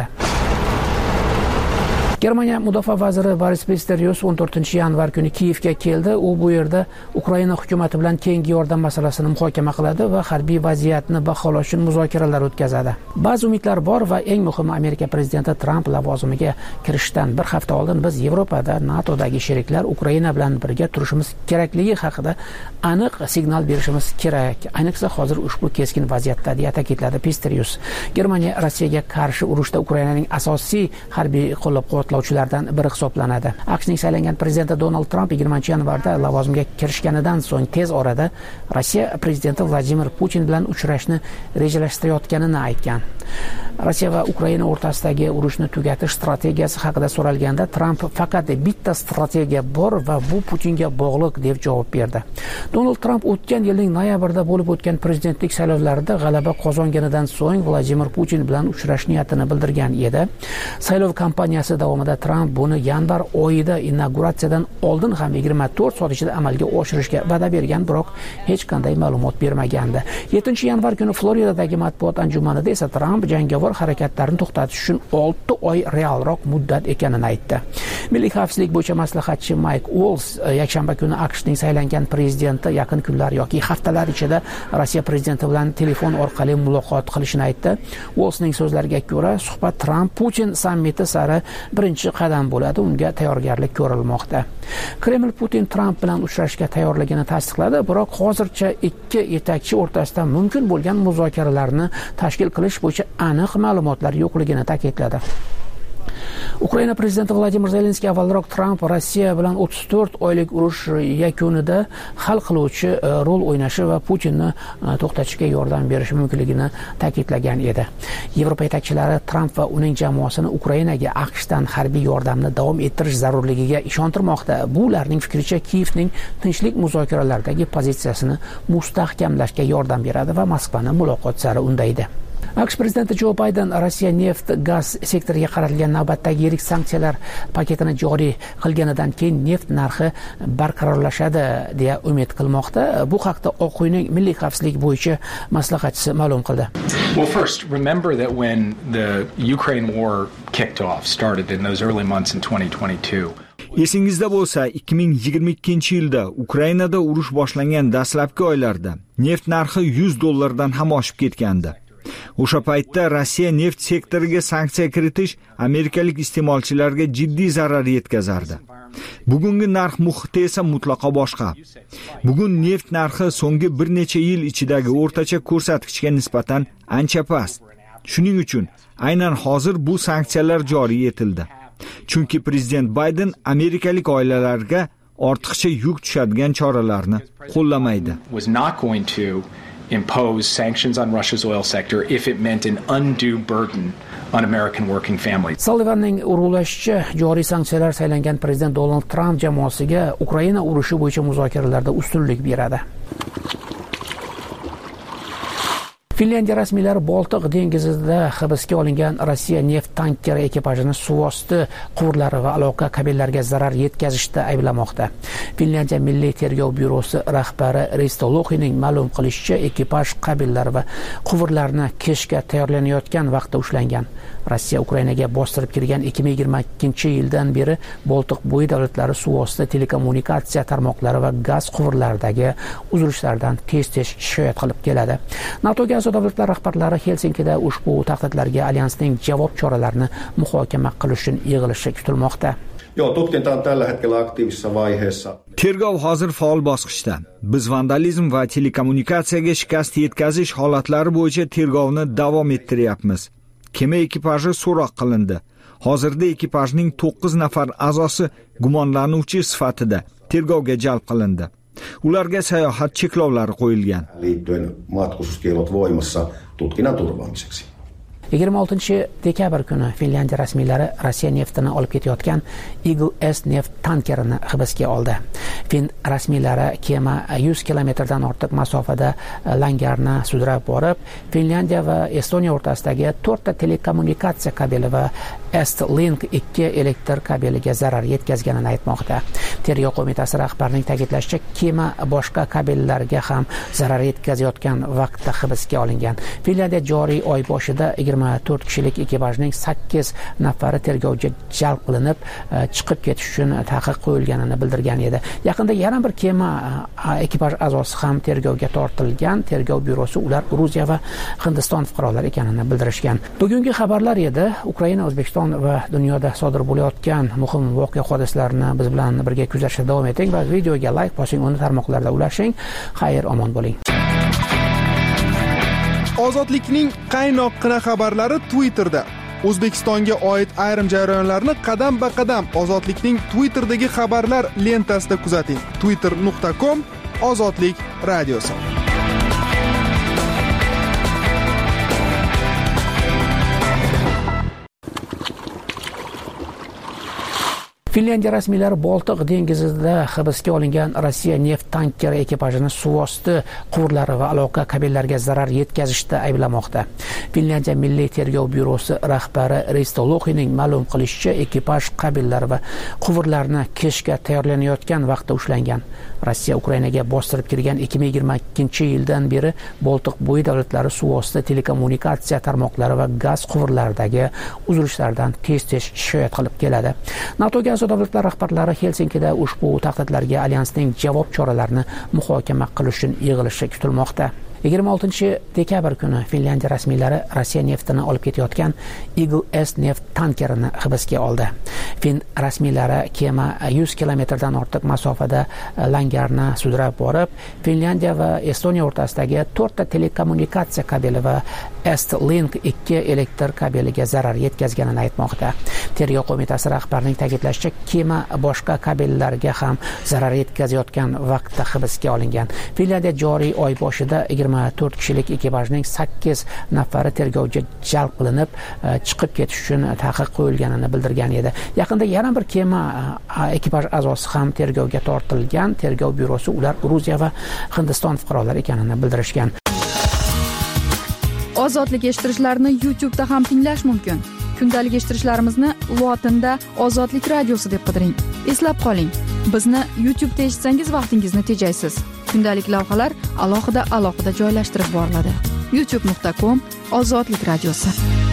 Germaniya mudofaa vaziri Boris Pistorius 14-yanvar kuni Kiyevga keldi. U bu yerda Ukraina hukumati bilan keyingi yordam masalasini muhokama qiladi va harbiy vaziyatni baholash uchun muzokaralar o'tkazadi. Ba'zi umidlar bor va eng muhimi, Amerika prezidenti Tramp lavozimiga kirishdan bir hafta oldin biz Yevropada NATOdagi sheriklar Ukraina bilan birga turishimiz kerakligi haqida aniq signal berishimiz kerak. Ayniqsa hozir ushbu keskin vaziyatda, deya ta'kidladi Pistorius. Germaniya Rossiyaga qarshi urushda Ukrainaning asosiy harbiy qo'llab-quvvatlovchilardan biri hisoblanadi. AQShning saylangan prezidenti Donald Trump 20-yanvarda lavozimga kirishganidan so'ng tez orada Rossiya prezidenti Vladimir Putin bilan uchrashni rejalashtirayotganini aytgan. Rossiya va Ukraina o'rtasidagi urushni tugatish strategiyasi haqida so'ralganda Trump faqat bitta strategiya bor va bu Putinga bog'liq deb javob berdi. Donald Trump o'tgan yilning noyabrida bo'lib o'tgan prezidentlik saylovlarida g'alaba qozonganidan so'ng Vladimir Putin bilan uchrash niyatini bildirgan edi. Saylov kampaniyasi davomida Trump buni yanvar oyida inauguratsiyadan oldin ham 24 soat ichida amalga oshirishga va'da bergan, biroq hech qanday ma'lumot bermagandi. 7-yanvar kuni Floridadagi matbuot anjumanida esa Trump jangovar harakatlarni to'xtatish uchun 6 oy realroq muddat ekanini aytdi. Milliy xavfsizlik bo'yicha maslahatchi Mike Waltz yakshanba kuni AQShning saylangan prezidenti yaqin kunlar yoki haftalar ichida Rossiya prezidenti bilan telefon orqali muloqot qilishini aytdi. Waltzning so'zlariga ko'ra, suhbat Trump Putin sammiti sari birinchi qadam bo'ladi, unga tayyorgarlik ko'rilmoqda. Kreml Putin Trump bilan uchrashishga tayyorligini tasdiqladi, biroq hozircha ikki yetakchi o'rtasida mumkin bo'lgan muzokaralarni tashkil qilish bo'yicha aniq ma'lumotlar yo'qligini ta'kidladi. Ukraina prezidenti Vladimir Zelenskiy avvalroq Tramp Rossiya bilan 34 oylik urush yakunida hal qiluvchi rol o'ynashi va Putinni to'xtatishga yordam berishi mumkinligini ta'kidlagan edi. Yevropa yetakchilari Tramp va uning jamoasini Ukrainaga AQShdan harbiy yordamni davom ettirish zarurligiga ishontirmoqda. Bu ularning fikricha Kiyevning tinchlik muzokaralaridagi pozitsiyasini mustahkamlashga yordam beradi va Moskvani muloqot sari undaydi. AQSh prezidenti Jo Bayden Rossiya neft gaz sektoriga qaratilgan navbatdagi yirik sanksiyalar paketini joriy qilganidan keyin neft narxi barqarorlashadi deya umid qilmoqda. Bu haqda Oq uyning milliy xavfsizlik bo'yicha maslahatchisi ma'lum qildi. Well, first, remember that when the Ukraine war kicked off, started in those early months in 2022. Esingizda bo'lsa, 2022-yilda Ukrainada urush boshlangan dastlabki oylarda neft narxi $100 ham oshib ketgandi. O'sha paytda Rossiya neft sektoriga sanksiya kiritish amerikalik iste'molchilarga jiddiy zarar yetkazardi. Bugungi narx muhiti esa mutlaqo boshqa. Bugun neft narxi so'nggi bir necha yil ichidagi o'rtacha ko'rsatkichga nisbatan ancha past. Shuning uchun aynan hozir bu sanksiyalar joriy etildi. Chunki prezident Bayden amerikalik oilalarga ortiqcha yuk tushadigan choralarni qo'llamaydi. Impose sanctions on Russia's oil sector if it meant an undue burden on American working families. Sullivanning urg'ulashicha, joriy sanksiyalar saylangan prezident Donald Trump jamoasiga Ukraina urushi bo'yicha muzokaralarda ustunlik beradi. Finlyandiya rasmiylari Boltiq dengizida hibsga olingan Rossiya neft tankeri ekipajini suvosti quvurlari va aloqa kabellariga zarar yetkazishda ayblamoqda. Finlyandiya Milliy tergov byurosi rahbari Risto Loxining ma'lum qilishicha, ekipaj kabellari va quvurlarni keshga tayyorlanayotgan vaqtda ushlangan. Rossiya Ukrainaga bostirib kirgan 2022-yildan beri Boltiq bo'yi davlatlari suvosti telekommunikatsiya tarmoqlari va gaz quvurlaridagi uzilishlardan tez-tez shikoyat qilib keladi. NATOga a'zo davlatlar rahbarlari Helsinkida ushbu tahdidlarga alyansning javob choralarini muhokama qilish uchun yig'ilishi kutilmoqda. Tutkinta on tällä hetkellä aktiivisessa vaiheessa. Tergov hozir faol bosqichda. Biz vandalizm va telekommunikatsiyaga shikast yetkazish holatlari bo'yicha tergovni davom ettiryapmiz. Kema ekipaji so'roq qilindi. Hozirda ekipajning 9 nafar a'zosi gumonlanuvchi sifatida tergovga jalb qilindi. Ularga sayohat cheklovlari qo'yilgan. Liittyen matkustuskiellot voimassa tutkinnan turvaamiseksi. 26 dekabr kuni Finlyandiya rasmiylari Rossiya neftini olib ketayotgan Eagle S neft tankerini hibsga oldi. Fin rasmiylari kema 100 kilometrdan ortiq masofada langarni sudrab borib, Finlyandiya va Estoniya o'rtasidagi 4 ta telekommunikatsiya kabeli va Estlink 2 elektr kabeliga zarar yetkazganini aytmoqda. Tergov qo'mitasi rahbarining ta'kidlashicha, kema boshqa kabellarga ham zarar yetkazayotgan vaqtda hibsga olingan. Finlyandiya joriy oy boshida 24 kishilik ekipajning 8 nafari tergovga jalb qilinib, chiqib ketish uchun taqiq qo'yilganini bildirgan edi. Yaqinda yana bir kema ekipaj a'zosi ham tergovga tortilgan. Tergov byurosi ular Gruziya va Hindiston fuqarolari ekanini bildirishgan. Bugungi xabarlar edi. Ukraina, O'zbekiston va dunyoda sodir bo'layotgan muhim voqea hodisalarni biz bilan birga kuzatishda davom eting va videoga like bosing, uni tarmoqlarda ulashing. Xayr, omon bo'ling. Ozodlikning qaynoqqina xabarlari Twitterda. O'zbekistonga oid ayrim jarayonlarni qadam-ba-qadam Ozodlikning Twitterdagi xabarlar lentasida kuzating. twitter.com/ozodlik radiosi. Finlyandiya rasmiylari Boltiq dengizida hibsga olingan Rossiya neft tankeri ekipajini suvosti quvurlari va aloqa kabellariga zarar yetkazishda ayblamoqda. Finlyandiya Milliy tergov byurosi rahbari Risto Loxining ma'lum qilishicha, ekipaj kabellari va quvurlarni keshga tayyorlanayotgan vaqtda ushlangan. Rossiya Ukrainaga bostirib kirgan 2022-yildan beri Boltiq bo'yi davlatlari suvosti telekommunikatsiya tarmoqlari va gaz quvurlaridagi uzilishlardan tez-tez shikoyat qilib keladi. NATOga a'zo davlatlar rahbarlari Helsinkida ushbu tahdidlarga alyansning javob choralarini muhokama qilish uchun yig'ilishi kutilmoqda. 26-dekabr kuni Finlyandiya rasmiylari Rossiya neftini olib ketayotgan Eagle S neft tankerini hibsga oldi. Fin rasmiylari kema 100 kilometrdan ortiq masofada langarni sudrab borib, Finlyandiya va Estoniya o'rtasidagi 4 ta telekommunikatsiya kabeli va Estlink 2 elektr kabeliga zarar yetkazganini aytmoqda. Tergov qo'mitasi rahbarining ta'kidlashicha, kema boshqa kabellarga ham zarar yetkazayotgan vaqtda hibsga olingan. Finlyandiya joriy oy boshida 24 kishilik ekipajning 8 nafari tergovga jalb qilinib, chiqib ketish uchun taqiq qo'yilganini bildirgan edi. Yaqinda yana bir kema ekipaj a'zosi ham tergovga tortilgan. Tergov byurosi ular Gruziya va Hindiston fuqarolari ekanini bildirishgan. Ozodlik eshittirishlarni YouTube'da ham tinglash mumkin. Kundalik eshittirishlarimizni lotinda Ozodlik radiosi deb qidiring. Eslab qoling, bizni YouTube'da eshitsangiz vaqtingizni tejaysiz. Kundalik lavhalar alohida joylashtirib boriladi. youtube.com/Ozodlik radiosi.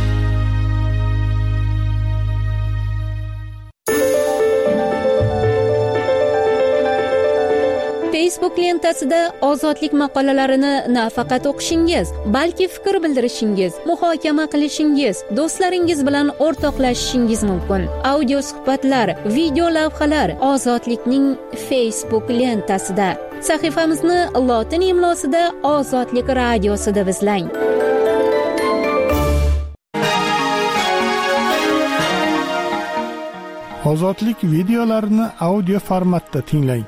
Facebook lentasida ozodlik maqolalarini nafaqat o'qishingiz, balki fikr bildirishingiz, muhokama qilishingiz, do'stlaringiz bilan o'rtoqlashishingiz mumkin. Audio suhbatlar, video lavhalar Ozodlikning Facebook lentasida. Sahifamizni lotin imlosida Ozodlik radiosi deb izlang. Ozodlik videolarini audio formatda tinglang.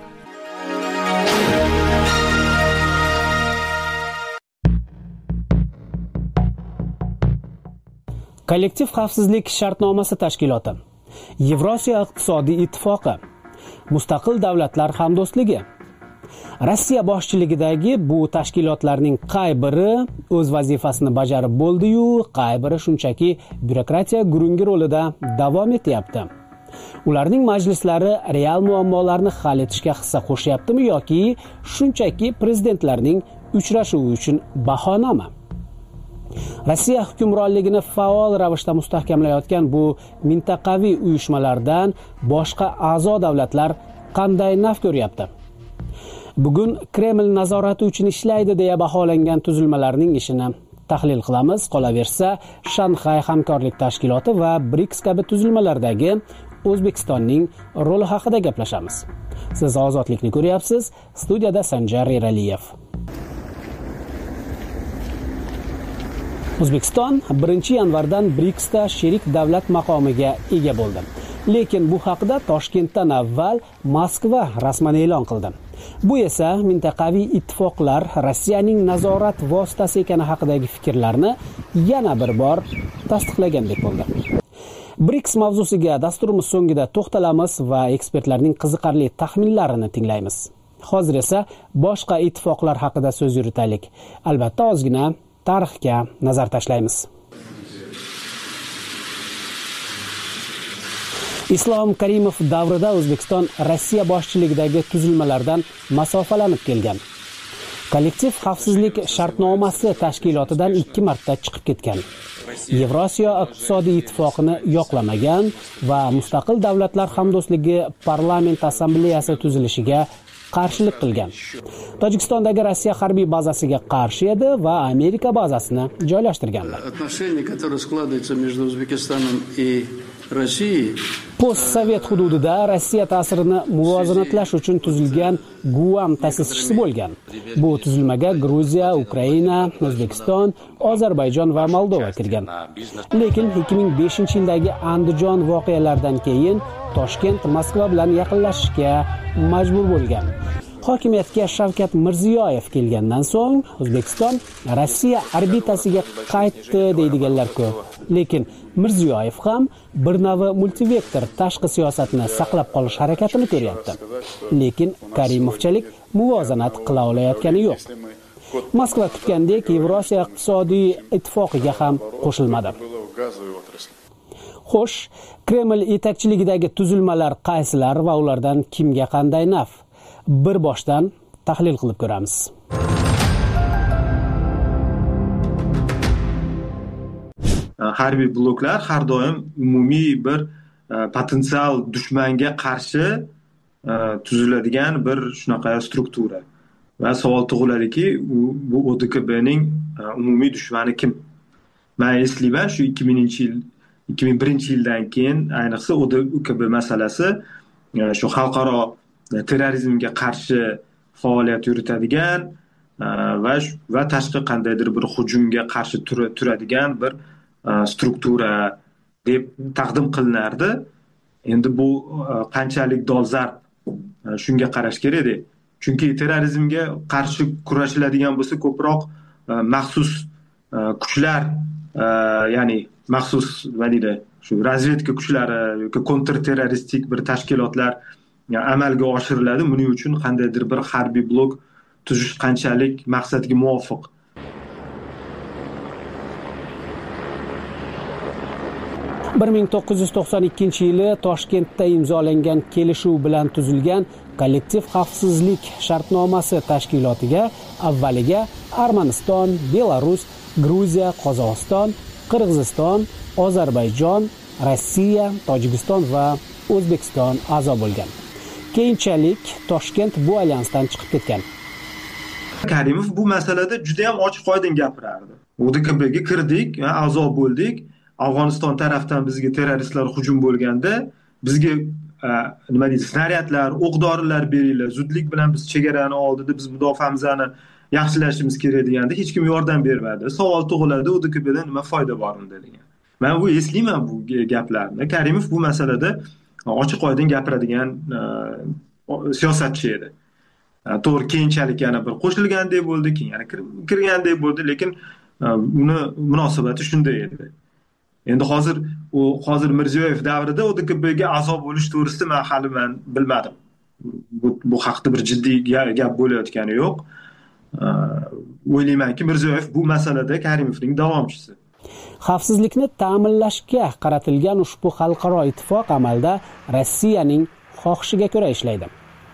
Kollektiv xavfsizlik shartnomasi tashkiloti, Yevrosiyo iqtisodiy ittifoqi, Mustaqil davlatlar hamdo'stligi. Rossiya boshchiligidagi bu tashkilotlarning qay biri o'z vazifasini bajarib bo'ldi-yu, qay biri shunchaki byurokratiya gurungi rolida davom etyapti. Ularning majlislari real muammolarni hal etishga hissa qo'shyaptimi yoki shunchaki prezidentlarning uchrashuvi uchun bahonami? Rossiya hukmronligini faol ravishda mustahkamlayotgan bu mintaqaviy uyushmalardan boshqa a'zo davlatlar qanday naf ko'ryapti? Bugun Kreml nazorati uchun ishlaydi deya baholangan tuzilmalarning ishini tahlil qilamiz. Qolaversa, Shanxay hamkorlik tashkiloti va BRICS kabi tuzilmalardagi O'zbekistonning roli haqida gaplashamiz. Siz ozodlikni ko'ryapsiz. Studiyada Sanjar Eraliyev. O'zbekiston 1-yanvardan BRICSda sherik davlat maqomiga ega bo'ldi. Lekin bu haqida Toshkentdan avval Moskva rasman e'lon qildi. Bu esa mintaqaviy ittifoqlar Rossiyaning nazorat vositasi ekani haqidagi fikrlarni yana bir bor tasdiqlagandek bo'ldi. BRICS mavzusiga dasturimiz so'ngida to'xtalamiz va ekspertlarning qiziqarli taxminlarini tinglaymiz. Hozir esa boshqa ittifoqlar haqida so'z yuritaylik. Albatta ozgina tarixga nazar tashlaymiz. Islom Karimov davrida O'zbekiston Rossiya boshchiligidagi tuzilmalardan masofalanib kelgan. Kollektiv xavfsizlik shartnomasi tashkilotidan 2 marta chiqib ketgan. Yevrosiyo iqtisodiy ittifoqini yoqlamagan va Mustaqil davlatlar hamdo'stligi parlament assambleyasi tuzilishiga qarshilik qilgan. Tojikistondagi Rossiya harbiy bazasiga qarshi edi va Amerika bazasini joylashtirgandi. Post-sovet hududida Rossiya ta'sirini muvozanatlash uchun tuzilgan Guam ta'sischisi bo'lgan. Bu tuzilmaga Gruziya, Ukraina, O'zbekiston, Ozarbayjon va Moldova kirgan. Lekin 2005-yildagi Andijon voqealaridan keyin Toshkent Moskva bilan yaqinlashishga majbur bo'lgan. Hokimiyatga Shavkat Mirziyoyev kelgandan so'ng O'zbekiston Rossiya orbitasiga qaytdi deydiganlar ko'p. Lekin Mirziyoyev ham bir navi multivektor tashqi siyosatni saqlab qolish harakatini ko'ryapti. Lekin Karimovchalik muvozanat qila olayotgani yo'q. Moskva kutgandek Yevrosiyo iqtisodiy ittifoqiga ham qo'shilmadi. Xo'sh, Kreml yetakchiligidagi tuzilmalar qaysilar va ulardan kimga qanday naf? Bir boshdan tahlil qilib ko'ramiz. Harbiy bloklar har doim umumiy bir potensial dushmanga qarshi tuziladigan bir shunaqa struktura. va savol tug'iladiki, bu ODKBning umumiy dushmani kim? Men eslayman, shu 2001 yildan keyin ayniqsa ODKB masalasi shu xalqaro terrorizmga qarshi faoliyat yuritadigan va tashqi qandaydir bir hujumga qarshi turadigan bir struktura deb taqdim qilinardi. Endi bu qanchalik dolzarb shunga qarash kerak edi. Chunki terrorizmga qarshi kurashiladigan bo'lsa, ko'proq maxsus kuchlar, ya'ni maxsus nima deydi, shu razvedka kuchlari yoki kontrterroristik bir tashkilotlar amalga oshiriladi. Buning uchun qandaydir bir harbiy blok tuzish qanchalik maqsadga muvofiq? bir 1992 yili Toshkentda imzolangan kelishuv bilan tuzilgan kollektiv xavfsizlik shartnomasi tashkilotiga avvaliga Armaniston, Belarus, Gruziya, Qozog'iston, Qirg'iziston, Ozarbayjon, Rossiya, Tojikiston va O'zbekiston a'zo bo'lgan. Keyinchalik Toshkent bu alyansdan chiqib ketgan. Karimov bu masalada juda ham ochiq-oydin gapirardi. ODKBga kirdik, a'zo bo'ldik. Afg'oniston tarafdan bizga terroristlar hujum bo'lganda, bizga nima deydi, snaryadlar, o'q-dorilar beringlar, zudlik bilan biz chegarani oldida biz mudofaamizni yaxshilashimiz kerak deganda hech kim yordam bermadi. Savol tug'iladi, ODKBdan nima foyda bor unda degan. Men bu eslayman bu gaplarni. Karimov bu masalada ochiq-oydin gapiradigan siyosatchi edi. To'g'ri, keyinchalik yana bir qo'shilgandek bo'ldi, keyin yana kirgandek bo'ldi, lekin uni munosabati shunday edi. Endi hozir Mirziyoyev davrida ODKBga a'zo bo'lish to'g'risida men hali bilmadim. Bu haqda bir jiddiy gap bo'layotgani yo'q. O'ylaymanki, Mirziyoyev bu masalada Karimovning davomchisi. Xavfsizlikni ta'minlashga qaratilgan ushbu xalqaro ittifoq amalda Rossiyaning xohishiga ko'ra ishlaydi.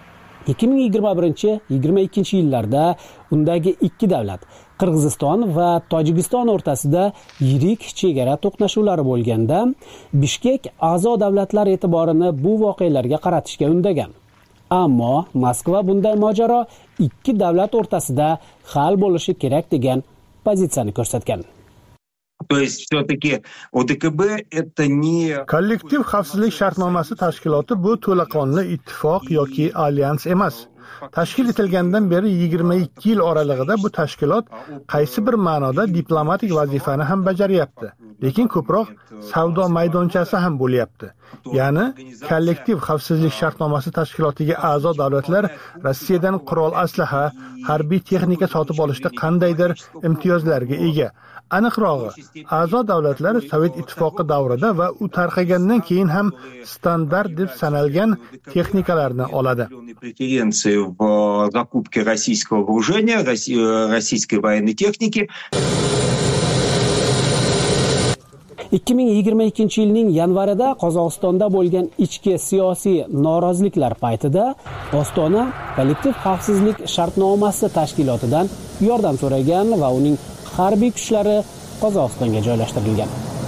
2021-22 yillarda undagi ikki davlat, Qirg'iziston va Tojikiston o'rtasida yirik chegara to'qnashuvlari bo'lganda, Bishkek a'zo davlatlar e'tiborini bu voqealarga qaratishga undagan. Ammo Moskva bunday mojaro ikki davlat o'rtasida hal bo'lishi kerak degan pozitsiyani ko'rsatgan. То есть все-таки ОДКБ это не kollektiv xavfsizlik shartnomasi tashkiloti bu to'laqonli ittifoq yoki alyans emas. Tashkil etilgandan beri 22 yil oralig'ida bu tashkilot qaysi bir ma'noda diplomatik vazifani ham bajaryapti, lekin ko'proq savdo maydonchasi ham bo'lyapti. Ya'ni kollektiv xavfsizlik shartnomasi tashkilotiga a'zo davlatlar Rossiyadan qurol aslaha, harbiy texnika sotib olishda qandaydir imtiyozlarga ega. Aniqrog'i, a'zo davlatlar Sovet ittifoqi davrida va u tarqagandan keyin ham standart deb sanalgan texnikalarni oladi. Преференции в закупке российского вооружения, российской военной техники. 2022 yilning yanvarida Qozog'istonda bo'lgan ichki siyosiy noroziliklar paytida Ostona kollektiv xavfsizlik shartnomasi tashkilotidan yordam so'ragan va uning harbiy kuchlari Qozog'istonga joylashtirilgan.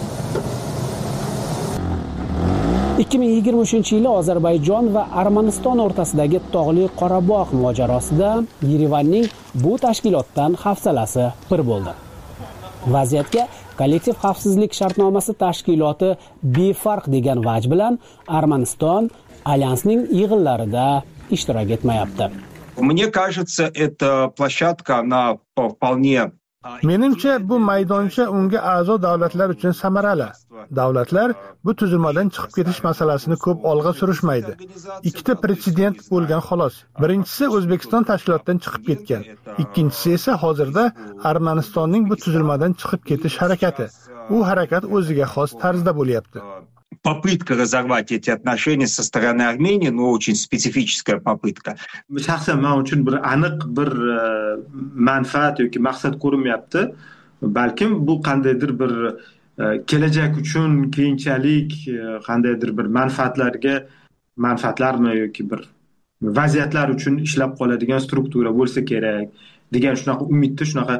2023 yili Ozarbayjon va Armaniston o'rtasidagi Tog'li Qorabog' mojarosida Yerevanning bu tashkilotdan hafsalasi pir bo'ldi. Vaziyatga kollektiv xavfsizlik shartnomasi tashkiloti befarq degan vaj bilan Armaniston alyansning yig'inlarida ishtirok etmayapti. Мне кажется, эта площадка она вполне Menimcha bu maydoncha unga a'zo davlatlar uchun samarali. Davlatlar bu tuzilmadan chiqib ketish masalasini ko'p olg'a surishmaydi. Ikkita pretsedent bo'lgan xolos. Birinchisi O'zbekiston tashkilotdan chiqib ketgan. Ikkinchisi esa hozirda Armanistonning bu tuzilmadan chiqib ketish harakati. U harakat o'ziga xos tarzda bo'lyapti. Попытка разорвать эти отношения со стороны Армении, но очень специфическая попытка. Shaxsan men uchun bir aniq bir manfaat yoki maqsad ko'rinmayapti. Balkim bu qandaydir bir kelajak uchun keyinchalik qandaydir bir manfaatlarmi yoki bir vaziyatlar uchun ishlab qoladigan struktura bo'lsa kerak degan shunaqa umidda shunaqa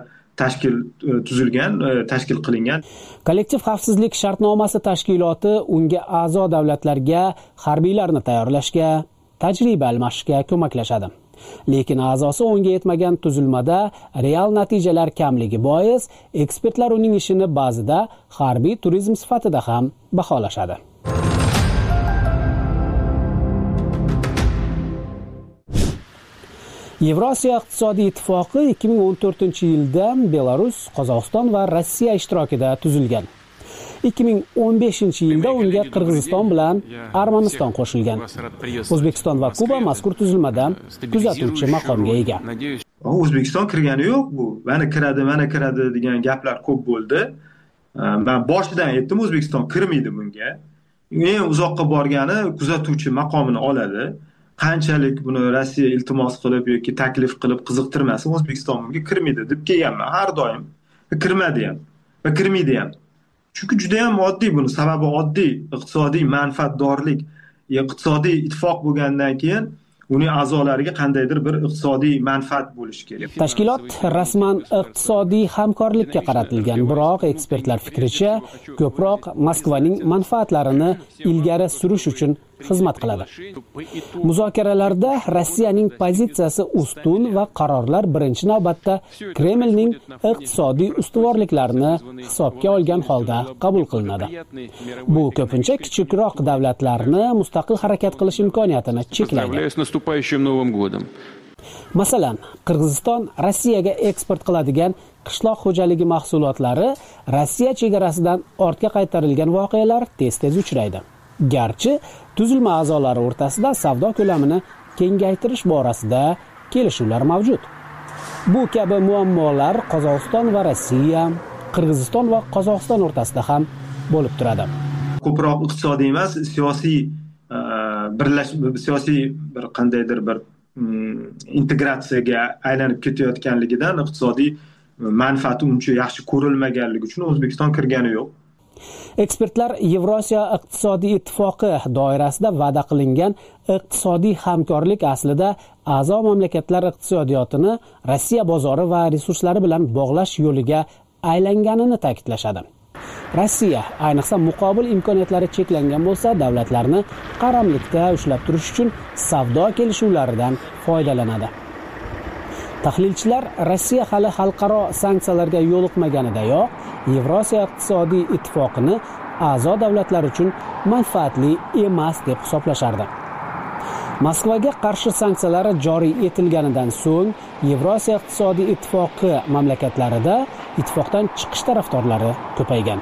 tashkil qilingan. Kollektiv xavfsizlik shartnomasi tashkiloti unga a'zo davlatlarga harbiylarni tayyorlashga, tajriba almashishga ko'maklashadi. Lekin a'zosi o'nga yetmagan tuzilmada real natijalar kamligi bois ekspertlar uning ishini ba'zida harbiy turizm sifatida ham baholashadi. Yevrosiyo iqtisodiy ittifoqi 2014-yilda Belarus, Qozog'iston va Rossiya ishtirokida tuzilgan. 2015-yilda unga Qirg'iziston bilan Armaniston qo'shilgan. O'zbekiston va Kuba mazkur tuzilmada kuzatuvchi maqomga ega. O'zbekiston kirgani yo'q bu. Mana kiradi degan gaplar ko'p bo'ldi. Men boshidan aytdim, O'zbekiston kirmaydi bunga. Eng uzoqqa borgani kuzatuvchi maqomini oladi. Qanchalik buni Rossiya iltimos qilib yoki taklif qilib qiziqtirmasin, O'zbekiston bunga kirmaydi deb kelganman har doim. Kirmadi ham va kirmaydi ham. Chunki juda ham oddiy, buni sababi oddiy. Iqtisodiy manfaatdorlik, iqtisodiy ittifoq bo'lgandan keyin uning a'zolariga qandaydir bir iqtisodiy manfaat bo'lishi kerak. Tashkilot rasman iqtisodiy hamkorlikka qaratilgan, biroq ekspertlar fikricha ko'proq Moskvaning manfaatlarini ilgari surish uchun xizmat qiladi. Muzokaralarda Rossiyaning pozitsiyasi ustun va qarorlar birinchi navbatda Kremlning iqtisodiy ustuvorliklarini hisobga olgan holda qabul qilinadi. Bu ko'pincha kichikroq davlatlarni mustaqil harakat qilish imkoniyatini cheklaydi. Masalan, Qirg'iziston Rossiyaga eksport qiladigan qishloq xo'jaligi mahsulotlari Rossiya chegarasidan ortga qaytarilgan voqealar tez-tez uchraydi. Garchi tuzilma a'zolari o'rtasida savdo ko'lamini kengaytirish borasida kelishuvlar mavjud. Bu kabi muammolar Qozog'iston va Rossiya, Qirg'iziston va Qozog'iston o'rtasida ham bo'lib turadi. Ko'proq iqtisodiy emas, siyosiy bir qandaydir bir integratsiyaga aylanib ketayotganligidan iqtisodiy manfaati uncha yaxshi ko'rilmaganligi uchun O'zbekiston kirgani yo'q. Ekspertlar Yevrosiyo iqtisodiy ittifoqi doirasida va'da qilingan iqtisodiy hamkorlik aslida a'zo mamlakatlar iqtisodiyotini Rossiya bozori va resurslari bilan bog'lash yo'liga aylanganini ta'kidlashadi. Rossiya, ayniqsa muqobil imkoniyatlari cheklangan bo'lsa, davlatlarni qaramlikda ushlab turish uchun savdo kelishuvlaridan foydalanadi. Tahlilchilar Rossiya hali xalqaro sanksiyalarga yo'liqmaganidayoq Yevrosiyo iqtisodiy ittifoqini a'zo davlatlar uchun manfaatli emas deb hisoblashardi. Moskvaga qarshi sanksiyalar joriy etilganidan so'ng Yevrosiyo iqtisodiy ittifoqi mamlakatlarida ittifoqdan chiqish tarafdorlari ko'paygan.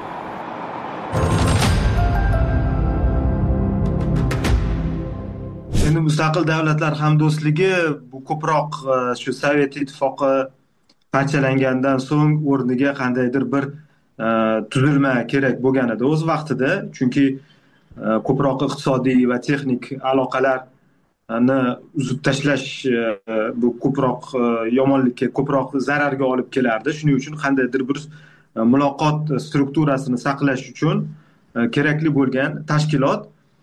Endi mustaqil davlatlar hamdo'stligi bu ko'proq shu Sovet ittifoqi parchalangandan so'ng o'rniga qandaydir bir tuzilma kerak bo'lgan edi o'z vaqtida, chunki ko'proq iqtisodiy va texnik aloqalarni uzib tashlash bu ko'proq yomonlikka, ko'proq zararga olib kelardi. Shuning uchun qandaydir bir muloqot strukturasini saqlash uchun kerakli bo'lgan tashkilot.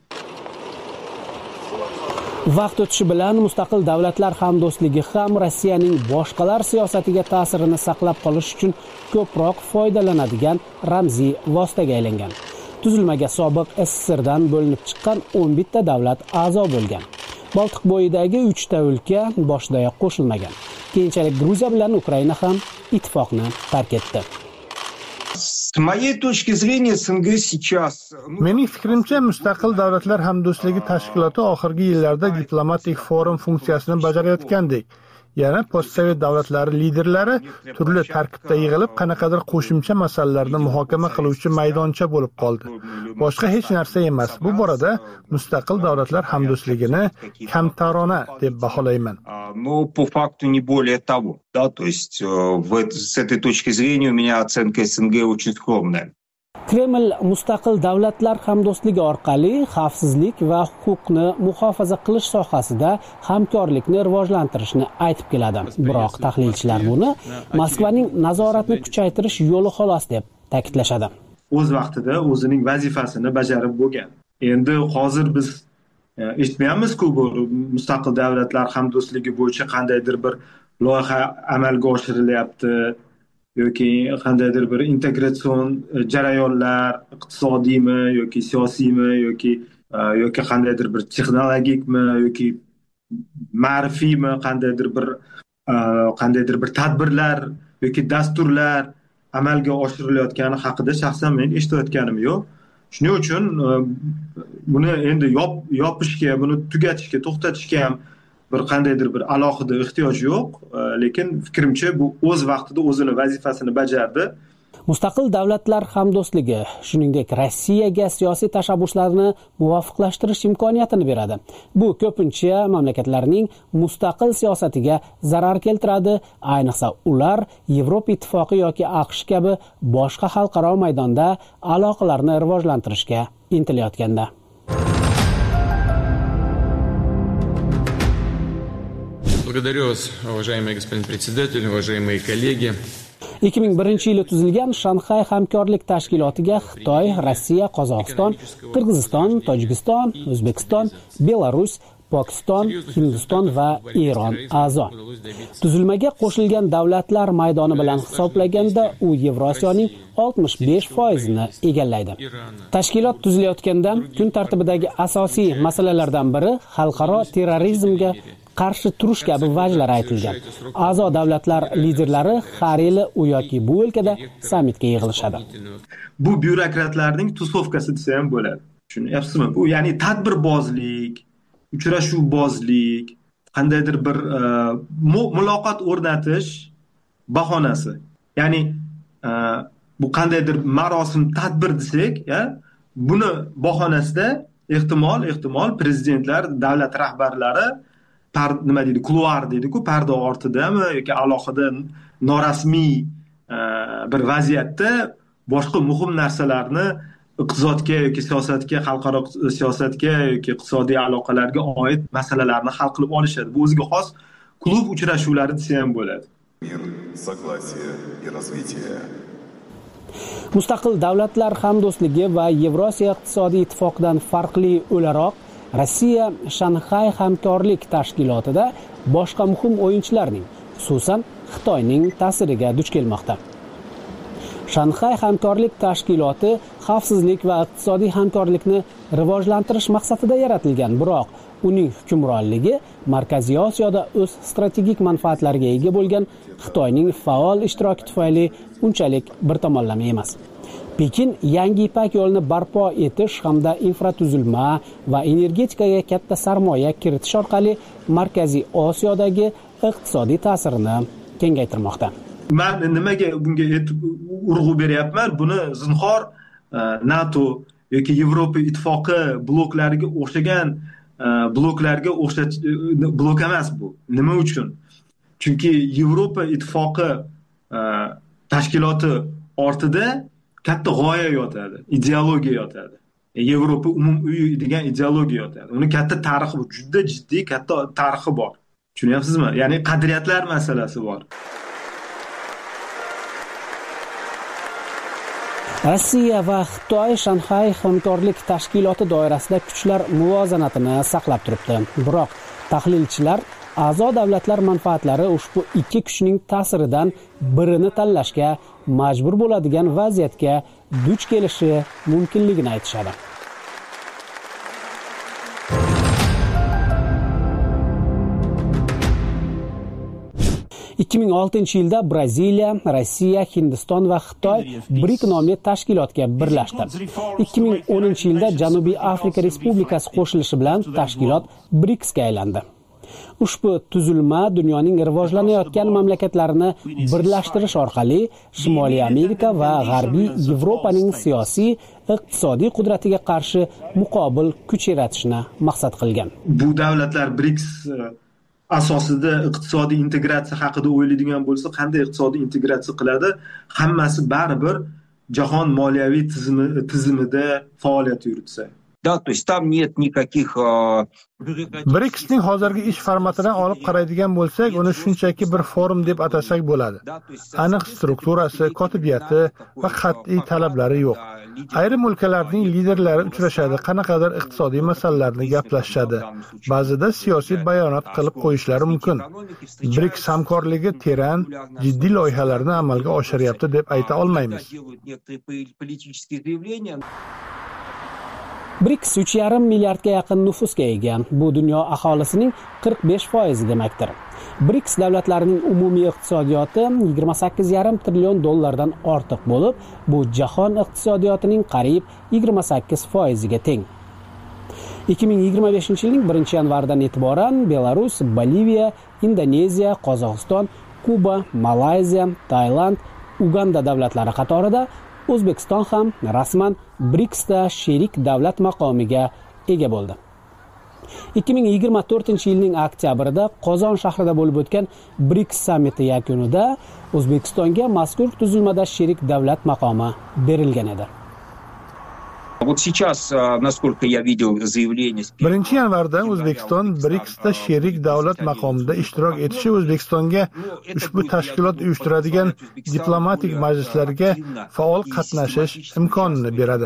Vaqt o'tishi bilan mustaqil davlatlar hamdo'stligi ham Rossiyaning boshqalar siyosatiga ta'sirini saqlab qolish uchun ko'proq foydalanadigan ramziy vositaga aylangan. Tuzilmaga sobiq SSRdan bo'linib chiqqan 11 ta davlat a'zo bo'lgan. Boltiq bo'yidagi 3 ta o'lka boshidayoq qo'shilmagan. Keyinchalik Gruziya bilan Ukraina ham ittifoqni tark etdi. Mening fikrimcha, mustaqil davlatlar hamdo'stligi tashkiloti oxirgi yillarda diplomatik forum funksiyasini bajarayotgandek, yana postsovet davlatlari liderlari turli tarkibda yig'ilib qanaqadir qo'shimcha masalalarni muhokama qiluvchi maydoncha bo'lib qoldi. Boshqa hech narsa emas. Bu borada mustaqil davlatlar hamdo'stligini kamtarona deb baholayman. Но по факту не более того. Да, то есть с этой точки зрения у меня оценка СНГ очень скромная. Kreml mustaqil davlatlar hamdo'stligi orqali xavfsizlik va huquqni muhofaza qilish sohasida hamkorlikni rivojlantirishni aytib keladi. Biroq tahlilchilar buni Moskvaning nazoratni kuchaytirish yo'li xolos deb ta'kidlashadi. O'z vaqtida o'zining vazifasini bajarib bo'lgan. Endi hozir biz eshitmayapmiz-ku, bu mustaqil davlatlar hamdo'stligi bo'yicha qandaydir bir loyiha amalga oshirilyapti yoki qandaydir bir integratsion jarayonlar iqtisodiymi yoki siyosiymi yoki qandaydir bir texnologikmi yoki ma'rifiymi, qandaydir bir tadbirlar yoki dasturlar amalga oshirilayotgani haqida shaxsan men eshitayotganim yo'q. Shuning uchun buni endi yopishga, buni tugatishga, to'xtatishga ham bir qandaydir bir alohida ehtiyoj yo'q, lekin fikrimcha bu o'z vaqtida o'zini vazifasini bajardi. Mustaqil davlatlar hamdo'stligi shuningdek Rossiyaga siyosiy tashabbuslarni muvofiqlashtirish imkoniyatini beradi. Bu ko'pincha mamlakatlarning mustaqil siyosatiga zarar keltiradi, ayniqsa ular Yevropa ittifoqi yoki AQSh kabi boshqa xalqaro maydonda aloqalarni rivojlantirishga intilayotganda. Благодарю вас, уважаемый господин председатель, уважаемые коллеги. 2001-yili tuzilgan Shanxay hamkorlik tashkilotiga Xitoy, Rossiya, Qozog'iston, Qirg'iziston, Tojikiston, O'zbekiston, Belarus, Pokiston, Hindiston va Eron a'zo. Tuzilmaga qo'shilgan davlatlar maydoni bilan hisoblaganda u Yevrosiyoning 65%ni egallaydi. Tashkilot tuzilayotganda kun tartibidagi asosiy masalalardan biri xalqaro terrorizmga qarshi turish kabi vajlar aytilgan. A'zo davlatlar liderlari har yili u yoki bu o'lkada sammitga yig'ilishadi. Bu byurokratlarning tusovkasi desa ham bo'ladi. Tushunyapsizmi? Bu ya'ni tadbirbozlik, uchrashuvbozlik, qandaydir bir muloqot o'rnatish bahonasi. Ya'ni bu qandaydir marosim, tadbir desak, buni bahonasida ehtimol prezidentlar, davlat rahbarlari nima deydi, kuluar deydi-ku, parda ortidami yoki alohida norasmiy bir vaziyatda boshqa muhim narsalarni iqtisodga yoki siyosatga, xalqaro siyosatga yoki iqtisodiy aloqalarga oid masalalarni hal qilib olishadi. Bu o'ziga xos klub uchrashuvlari desa ham bo'ladi. Mustaqil davlatlar hamdo'stligi va Yevrosiyo iqtisodiy ittifoqidan farqli o'laroq Rossiya Shanxay hamkorlik tashkilotida boshqa muhim o'yinchilarning, xususan Xitoyning ta'siriga duch kelmoqda. Shanxay hamkorlik tashkiloti xavfsizlik va iqtisodiy hamkorlikni rivojlantirish maqsadida yaratilgan, biroq uning hukmronligi Markaziy Osiyoda o'z strategik manfaatlariga ega bo'lgan Xitoyning faol ishtiroki tufayli unchalik bir tomonlama emas. Pekin yangi Ipak yo'lini barpo etish hamda infratuzilma va energetikaga katta sarmoya kiritish orqali Markaziy Osiyodagi iqtisodiy ta'sirini kengaytirmoqda. Men nimaga bunga urg'u beryapman? Buni zinhor NATO yoki Yevropa ittifoqi bloklariga o'xshagan blok emas bu. Nima uchun? Chunki Yevropa ittifoqi tashkiloti ortida katta g'oya yotadi, ideologiya yotadi. Yevropa umumiy degan ideologiya yotadi. Uni katta tarixi bor, juda jiddiy katta tarixi bor. Tushunyapsizmi? Ya'ni qadriyatlar masalasi bor. Rossiya va Xitoy Shanxay hamkorlik tashkiloti doirasida kuchlar muvozanatini saqlab turibdi. Biroq tahlilchilar a'zo davlatlar manfaatlari ushbu ikki kuchning ta'siridan birini tanlashga majbur bo'ladigan vaziyatga duch kelishi mumkinligini aytishadi. ...2006-yilda Braziliya, Rossiya, Hindiston va Xitoy BRIC nomli tashkilotga birlashdi. 2010-yilda Janubiy Afrika Respublikasi qo'shilishi bilan tashkilot BRICSga aylandi. Ushbu tuzilma dunyoning rivojlanayotgan mamlakatlarini birlashtirish orqali Shimoliy Amerika va G'arbiy Yevropaning siyosiy, iqtisodiy qudratiga qarshi muqobil kuch yaratishni maqsad qilgan. Bu davlatlar BRICS asosida iqtisodiy integratsiya haqida o'ylaydigan bo'lsa, qanday iqtisodiy integratsiya qiladi? Hammasi baribir jahon moliyaviy tizimida faoliyat yuritsa. Да, то есть там нет никаких... BRICSning hozirgi ish formatidan olib qaraydigan bo'lsak, uni shunchaki bir forum deb atasak bo'ladi. Aniq strukturasi, kotibiyati va qat'iy talablari yo'q. Ayrim o'lkalarning liderlari uchrashadi, qanaqadir iqtisodiy masalalarni gaplashadi. Ba'zida siyosiy bayonot qilib qo'yishlari mumkin. BRICS hamkorligi teran, jiddiy loyihalarni amalga oshiryapti deb ayta olmaymiz. BRICS 3,5 milliardga yaqin nufusga ega. Bu dunyo aholisining 45% demakdir. BRICS davlatlarining umumiy iqtisodiyoti 28,5 trillion dollardan ortiq bo'lib, bu jahon iqtisodiyotining qariyb 28% ga teng. 2025-yilning 1-yanvaridan e'tiboran Belarus, Boliviya, Indoneziya, Qozog'iston, Kuba, Malayziya, Tailand, Uganda davlatlari qatorida O'zbekiston ham rasman BRICSda sherik davlat maqomiga ega bo'ldi. 2024-yilning oktyabrida Qozon shahrida bo'lib o'tgan BRICS sammiti yakunida O'zbekistonga mazkur tuzilmada sherik davlat maqomi berilgan edi. Вот сейчас, насколько я видел заявление... 1-yanvarda O'zbekiston BRICSda sherik davlat maqomida ishtirok etishi O'zbekistonga ushbu tashkilot uyushtiradigan diplomatik majlislarga faol qatnashish imkonini beradi.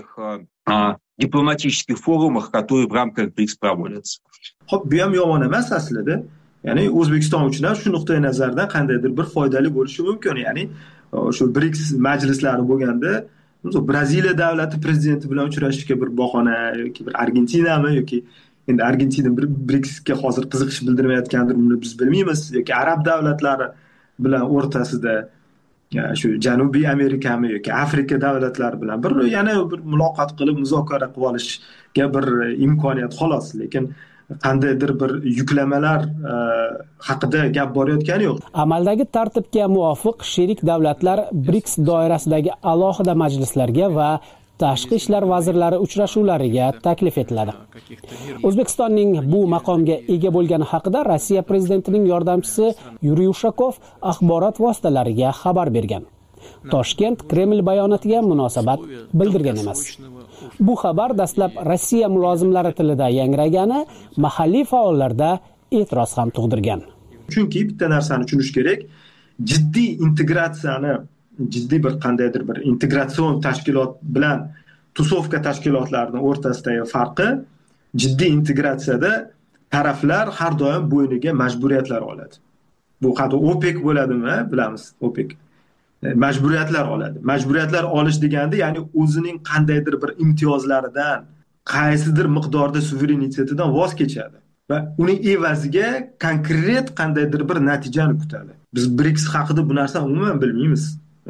Дипломатических форумах, которые в рамках BRICS проводятся. Xo'p, bu ham yomon emas aslida. Ya'ni O'zbekiston uchun ham shu nuqtai nazardan qandaydir bir foydali bo'lishi mumkin. Ya'ni shu BRICS majlislari bo'lganda Braziliya davlati prezidenti bilan uchrashishga bir bahona yoki bir Argentinami yoki endi Argentina BRICSga hozir qiziqish bildirmayotgandir, buni biz bilmaymiz, yoki arab davlatlari bilan o'rtasida shu Janubiy Amerikami yoki Afrika davlatlari bilan yana bir muloqot qilib muzokara qilib olishga bir imkoniyat xolos, lekin qandaydir bir yuklamalar haqida gap borayotgani yo'q. Amaldagi tartibga muvofiq sherik davlatlar BRICS doirasidagi alohida majlislarga va tashqi ishlar vazirlari uchrashuvlariga taklif etiladi. O'zbekistonning bu maqomga ega bo'lgani haqida Rossiya prezidentining yordamchisi Yuriy Ushakov axborot vositalariga xabar bergan. Toshkent Kreml bayonotiga munosabat bildirgan emas. Bu xabar dastlab Rossiya mulozimlari tilida yangragani mahalliy faollarda e'tiroz ham tug'dirgan. Chunki bitta narsani tushunish kerak, jiddiy integratsiyani, jiddiy bir qandaydir bir integratsion tashkilot bilan tusovka tashkilotlarining o'rtasidagi farqi, jiddiy integratsiyada taraflar har doim bo'yniga majburiyatlar oladi. Bu hatto OPEC bo'ladimi, bilamiz, OPEC. Majburiyatlar oladi. Majburiyatlar olish deganda, ya'ni o'zining qandaydir bir imtiyozlaridan, qaysidir miqdorda suverenitetidan voz kechadi va uning evaziga konkret qandaydir bir natijani kutadi. Biz BRICS haqida bu narsani umuman bilmaymiz.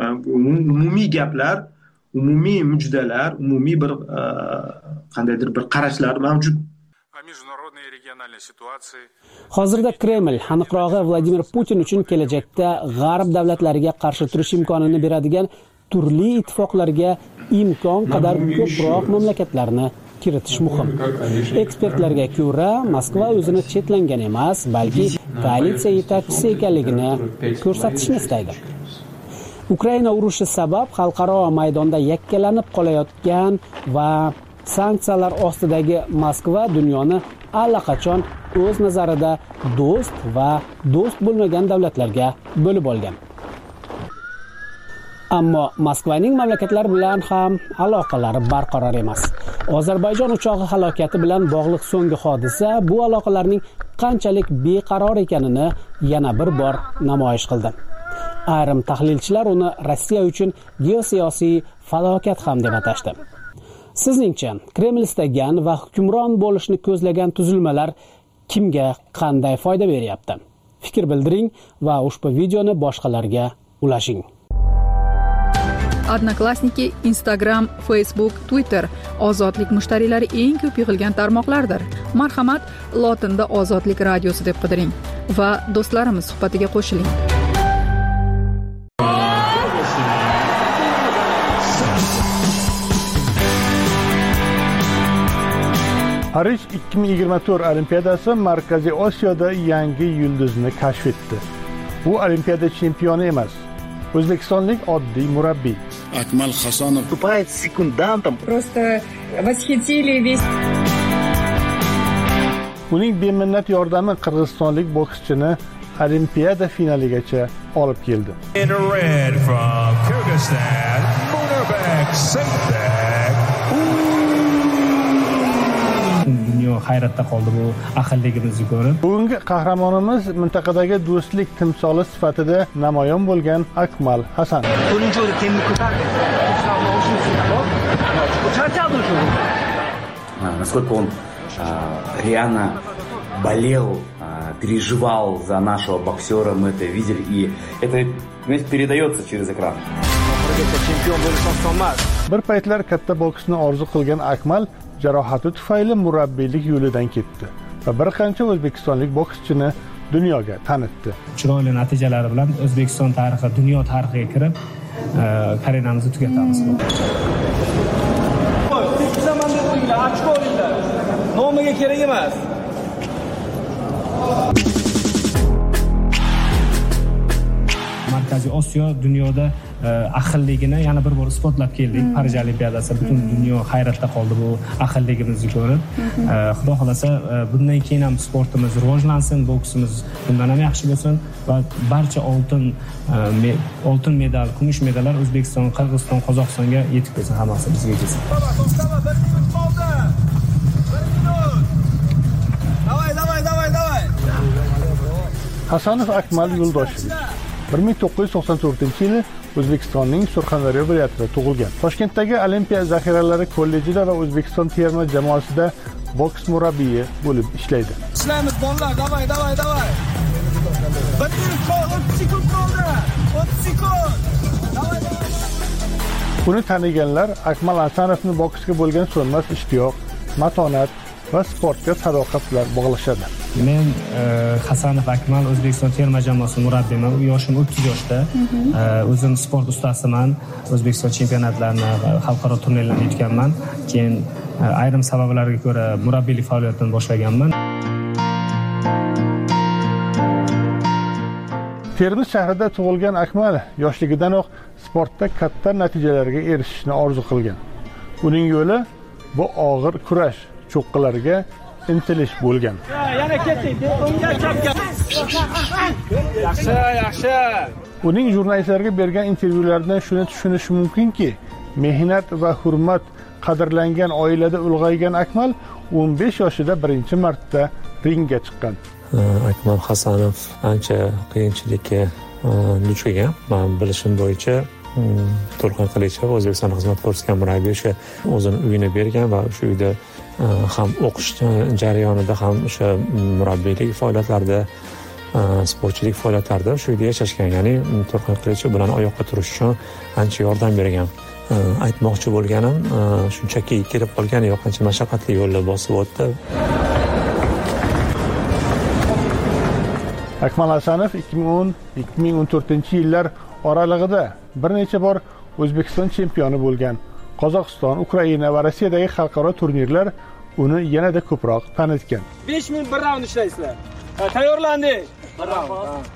Umumiy gaplar, umumiy mujdalar, umumiy bir qandaydir bir qarashlar mavjud. Hozirda Kreml aniqrog'i Vladimir Putin uchun kelajakda g'arb davlatlariga qarshi turish imkonini beradigan turli ittifoqlarga imkon qadar ko'proq mamlakatlarni kiritish muhim. Ekspertlarga ko'ra, Moskva o'zini chetlangan emas, balki koalitsiya yetakchisi ekanligini ko'rsatishni istaydi. Ukraina urushi sabab xalqaro maydonda yakkalanib qolayotgan va sanksiyalar ostidagi Moskva dunyoni allaqachon o'z nazarida do'st va do'st bo'lmagan davlatlarga bo'lib olgan. Ammo Moskvaning mamlakatlar bilan ham aloqalari barqaror emas. Ozarbayjon uchog'i halokati bilan bog'liq so'nggi hodisa bu aloqalarning qanchalik beqaror ekanini yana bir bor namoyish qildi. Ayrim tahlilchilar uni Rossiya uchun geosiyosiy falokat ham deb atashdi. Sizningcha, Kreml istagan va hukmron bo'lishni ko'zlagan tuzilmalar kimga qanday foyda beryapti? Fikr bildiring va ushbu videoni boshqalarga ulashing. Odnoklassniki, Instagram, Facebook, Twitter ozodlik mushtariylari eng ko'p yig'ilgan tarmoqlardir. Marhamat, lotinda Ozodlik radiosi deb qidiring va do'stlarimiz suhbatiga qo'shiling. Parij 2024 Olimpiadasi Markaziy Osiyoda yangi yulduzni kashf etdi. Bu Olimpiada chempioni emas, o'zbekistonlik oddiy murabbiy. Akmal Hassanov выступает секундантом. Просто восхитили весь. Uning beminnat yordami qirg'izistonlik bokschini Olimpiada finaligacha olib keldi. In red from Kyrgyzstan, Munarbek Saitbek. Dunyo hayratda qoldi bu ahilligimizni ko'rib. Bugungi qahramonimiz mintaqadagi do'stlik timsoli sifatida namoyon bo'lgan Akmal Hasan. насколько он реально болел, переживал за нашего боксера, мы это видели, и это передается через экран. Bir paytlar katta boksni orzu qilgan Akmal jarohati tufayli murabbiylik yo'lidan ketdi va bir qancha o'zbekistonlik bokschini dunyoga tanitdi. Chiroyli natijalari bilan O'zbekiston tarixi, dunyo tarixiga kirib, karyeramizni tugatamiz. Nomiga kerak emas. Markaziy Osiyo dunyoda ahilligini yana bir bor isbotlab keldik. Parij Olimpiadasi butun dunyo hayratda qoldi bu ahilligimizni ko'rib. Xudo xolasa bundan keyin ham sportimiz rivojlansin, boksimiz bundan ham yaxshi bo'lsin va barcha oltin medal, kumush medallar O'zbekiston, Qirg'iziston, Qozog'istonga yetib kelsin, hammasi bizga kelsin. Hasanov Akmal Yo'ldoshev 1994-yili O'zbekistonning Surxondaryo viloyatida tug'ilgan. Toshkentdagi Olimpiya zaxiralari kollejida va O'zbekiston terma jamoasida boks murabbiyi bo'lib ishlaydi. Ishlaymiz bolalar, davay. 1 minut qoldi, 30 sekund qoldi. 30 sekund. Davay. Uni taniganlar Akmal Hasanovni boksga bo'lgan so'nmas ishtiyoq, matonat va sportga sadoqat bilan bog'lashadi. Men Hasanov Akmal O'zbekiston terma jamoasi murabbiyiman. Yoshim 30 yoshda. O'zim sport ustasiman. O'zbekiston chempionatlarini, xalqaro turnirlarga yutganman. Keyin ayrim sabablarga ko'ra murabbiylik faoliyatini boshlaganman. Termiz shahrida tug'ilgan Akmal yoshligidanoq sportda katta natijalarga erishishni orzu qilgan. Uning yo'li bu og'ir kurash, cho'qqilariga intilish bo'lgan. Yana ketdik. Unga chapga. Yaxshi. Uning jurnalistlarga bergan intervyulardan shuni tushunish mumkinki, mehnat va hurmat qadrlangan oilada ulg'aygan Akmal 15 yoshida birinchi marta ringga chiqqan. Akmal Hasanov ancha qiyinchilikka duch kelgan. Men bilishim bo'yicha Turxon Qilichev O'zbekiston xizmat ko'rsatgan murabbiy o'sha o'zini uyini bergan va shu uyda ham o'qish jarayonida ham o'sha murabbiylik faoliyatlarida, sportchilik faoliyatlarida shu uyda yashashgan. Ya'ni Turxon Qilichev bilan oyoqqa turish uchun ancha yordam bergan. Aytmoqchi bo'lganim, shunchaki kelib qolgan yo'q, qancha mashaqqatli yo'lni bosib o'tdi. Akmal Hasanov 2010-2014-yillar oralig'ida bir necha bor O'zbekiston chempioni bo'lgan. Qozog'iston, Ukraina va Rossiyadagi xalqaro turnirlar uni yanada ko'proq tanitgan. 5 minut bir raund ishlaysizlar. Tayyorlandik. Bir raund.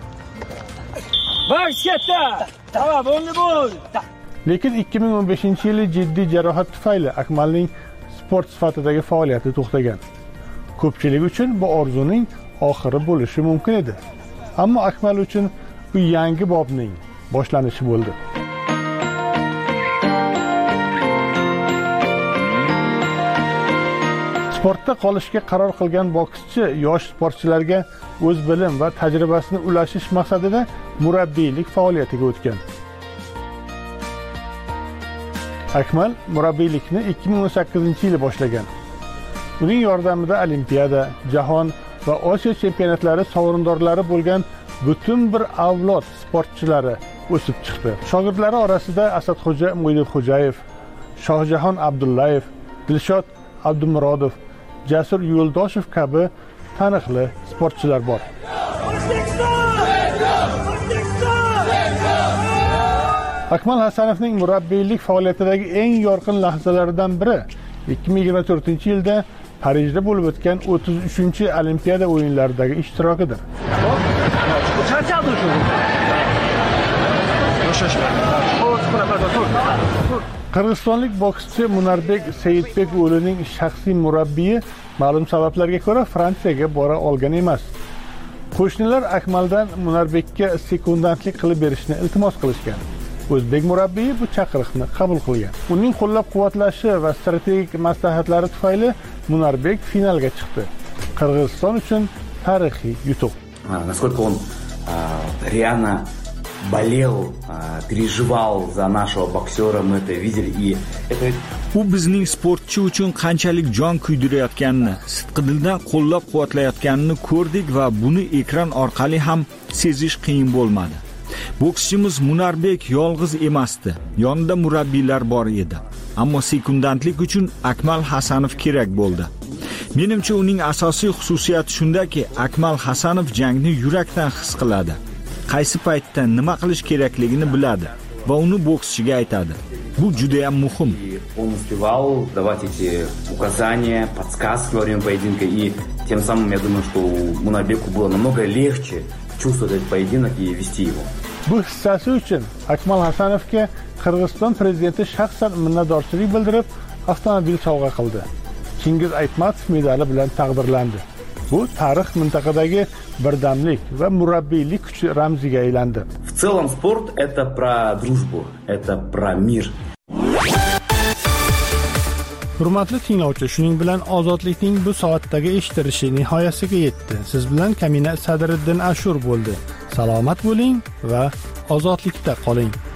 Boks katta. Tamam, bo'ldi. Lekin 2015-yili jiddiy jarohat tufayli Akmalning sport sifatidagi faoliyati to'xtagan. Ko'pchilik uchun bu orzuning oxiri bo'lishi mumkin edi. Ammo Akmal uchun bu yangi bobning boshlanishi bo'ldi. Sportda qolishga qaror qilgan bokschi yosh sportchilarga o'z bilim va tajribasini ulashish maqsadida murabbiylik faoliyatiga o'tgan. Akmal murabbiylikni 2018-yili boshlagan. Uning yordamida Olimpiada, Jahon va Osiyo chempionatlari sovrindorlari bo'lgan butun bir avlod sportchilari o'sib chiqdi. Shogirdlari orasida Asadxo'ja Mo'ydinxo'jayev, Shohjahon Abdullayev, Dilshod Abdumurodov, Jasur Yo'ldoshev kabi taniqli sportchilar bor. Akmal Hasanovning murabbiylik faoliyatidagi eng yorqin lahzalaridan biri 2024-yilda Parijda bo'lib o'tgan 33-Olimpiada o'yinlaridagi ishtirokidir. Qirg'izistonlik bokschi Munarbek Seyitbek o'g'lining shaxsiy murabbiyi ma'lum sabablarga ko'ra Fransiyaga bora olgan emas. Qo'shnilar Akmaldan Munarbekka sekundantlik qilib berishni iltimos qilishgan. O'zbek murabbiyi bu chaqiriqni qabul qilgan. Uning qo'llab-quvvatlashi va strategik maslahatlari tufayli Munarbek finalga chiqdi. Qirg'iziston uchun tarixiy yutuq. Насколько он реально болел, переживал за нашего боксера, мы это видели, и это... U bizning sportchi uchun qanchalik jon kuydirayotganini, sidqidildan qo'llab-quvvatlayotganini ko'rdik va buni ekran orqali ham sezish qiyin bo'lmadi. Bokschimiz Munarbek yolg'iz emasdi. Yonida murabbiylar bor edi. Ammo sekundantlik uchun Akmal Hasanov kerak bo'ldi. Menimcha uning asosiy xususiyati shundaki, Akmal Hasanov jangni yurakdan his qiladi. Qaysi paytda nima qilish kerakligini biladi va uni bokschiga aytadi. Bu juda ham muhim. Он успевал давать эти указания, подсказки во время поединка, и тем самым, я думаю, что Munarbeku было намного легче чувствовать этот поединок и вести его. Bu hissasi uchun Akmal Hasanovga Qirg'iziston prezidenti shaxsan minnatdorchilik bildirib, avtomobil sovg'a qildi. Chingiz Aytmatov medali bilan taqdirlandi. Bu tarix mintaqadagi birdamlik va murabbiylik kuchi ramziga aylandi. В целом спорт это про дружбу, это про мир. Hurmatli tinglovchi, shuning bilan ozodlikning bu soatdagi eshitilishi nihoyasiga yetdi. Siz bilan Kamina Sadriddin Ashur bo'ldi. Salomat bo'ling va ozodlikda qoling.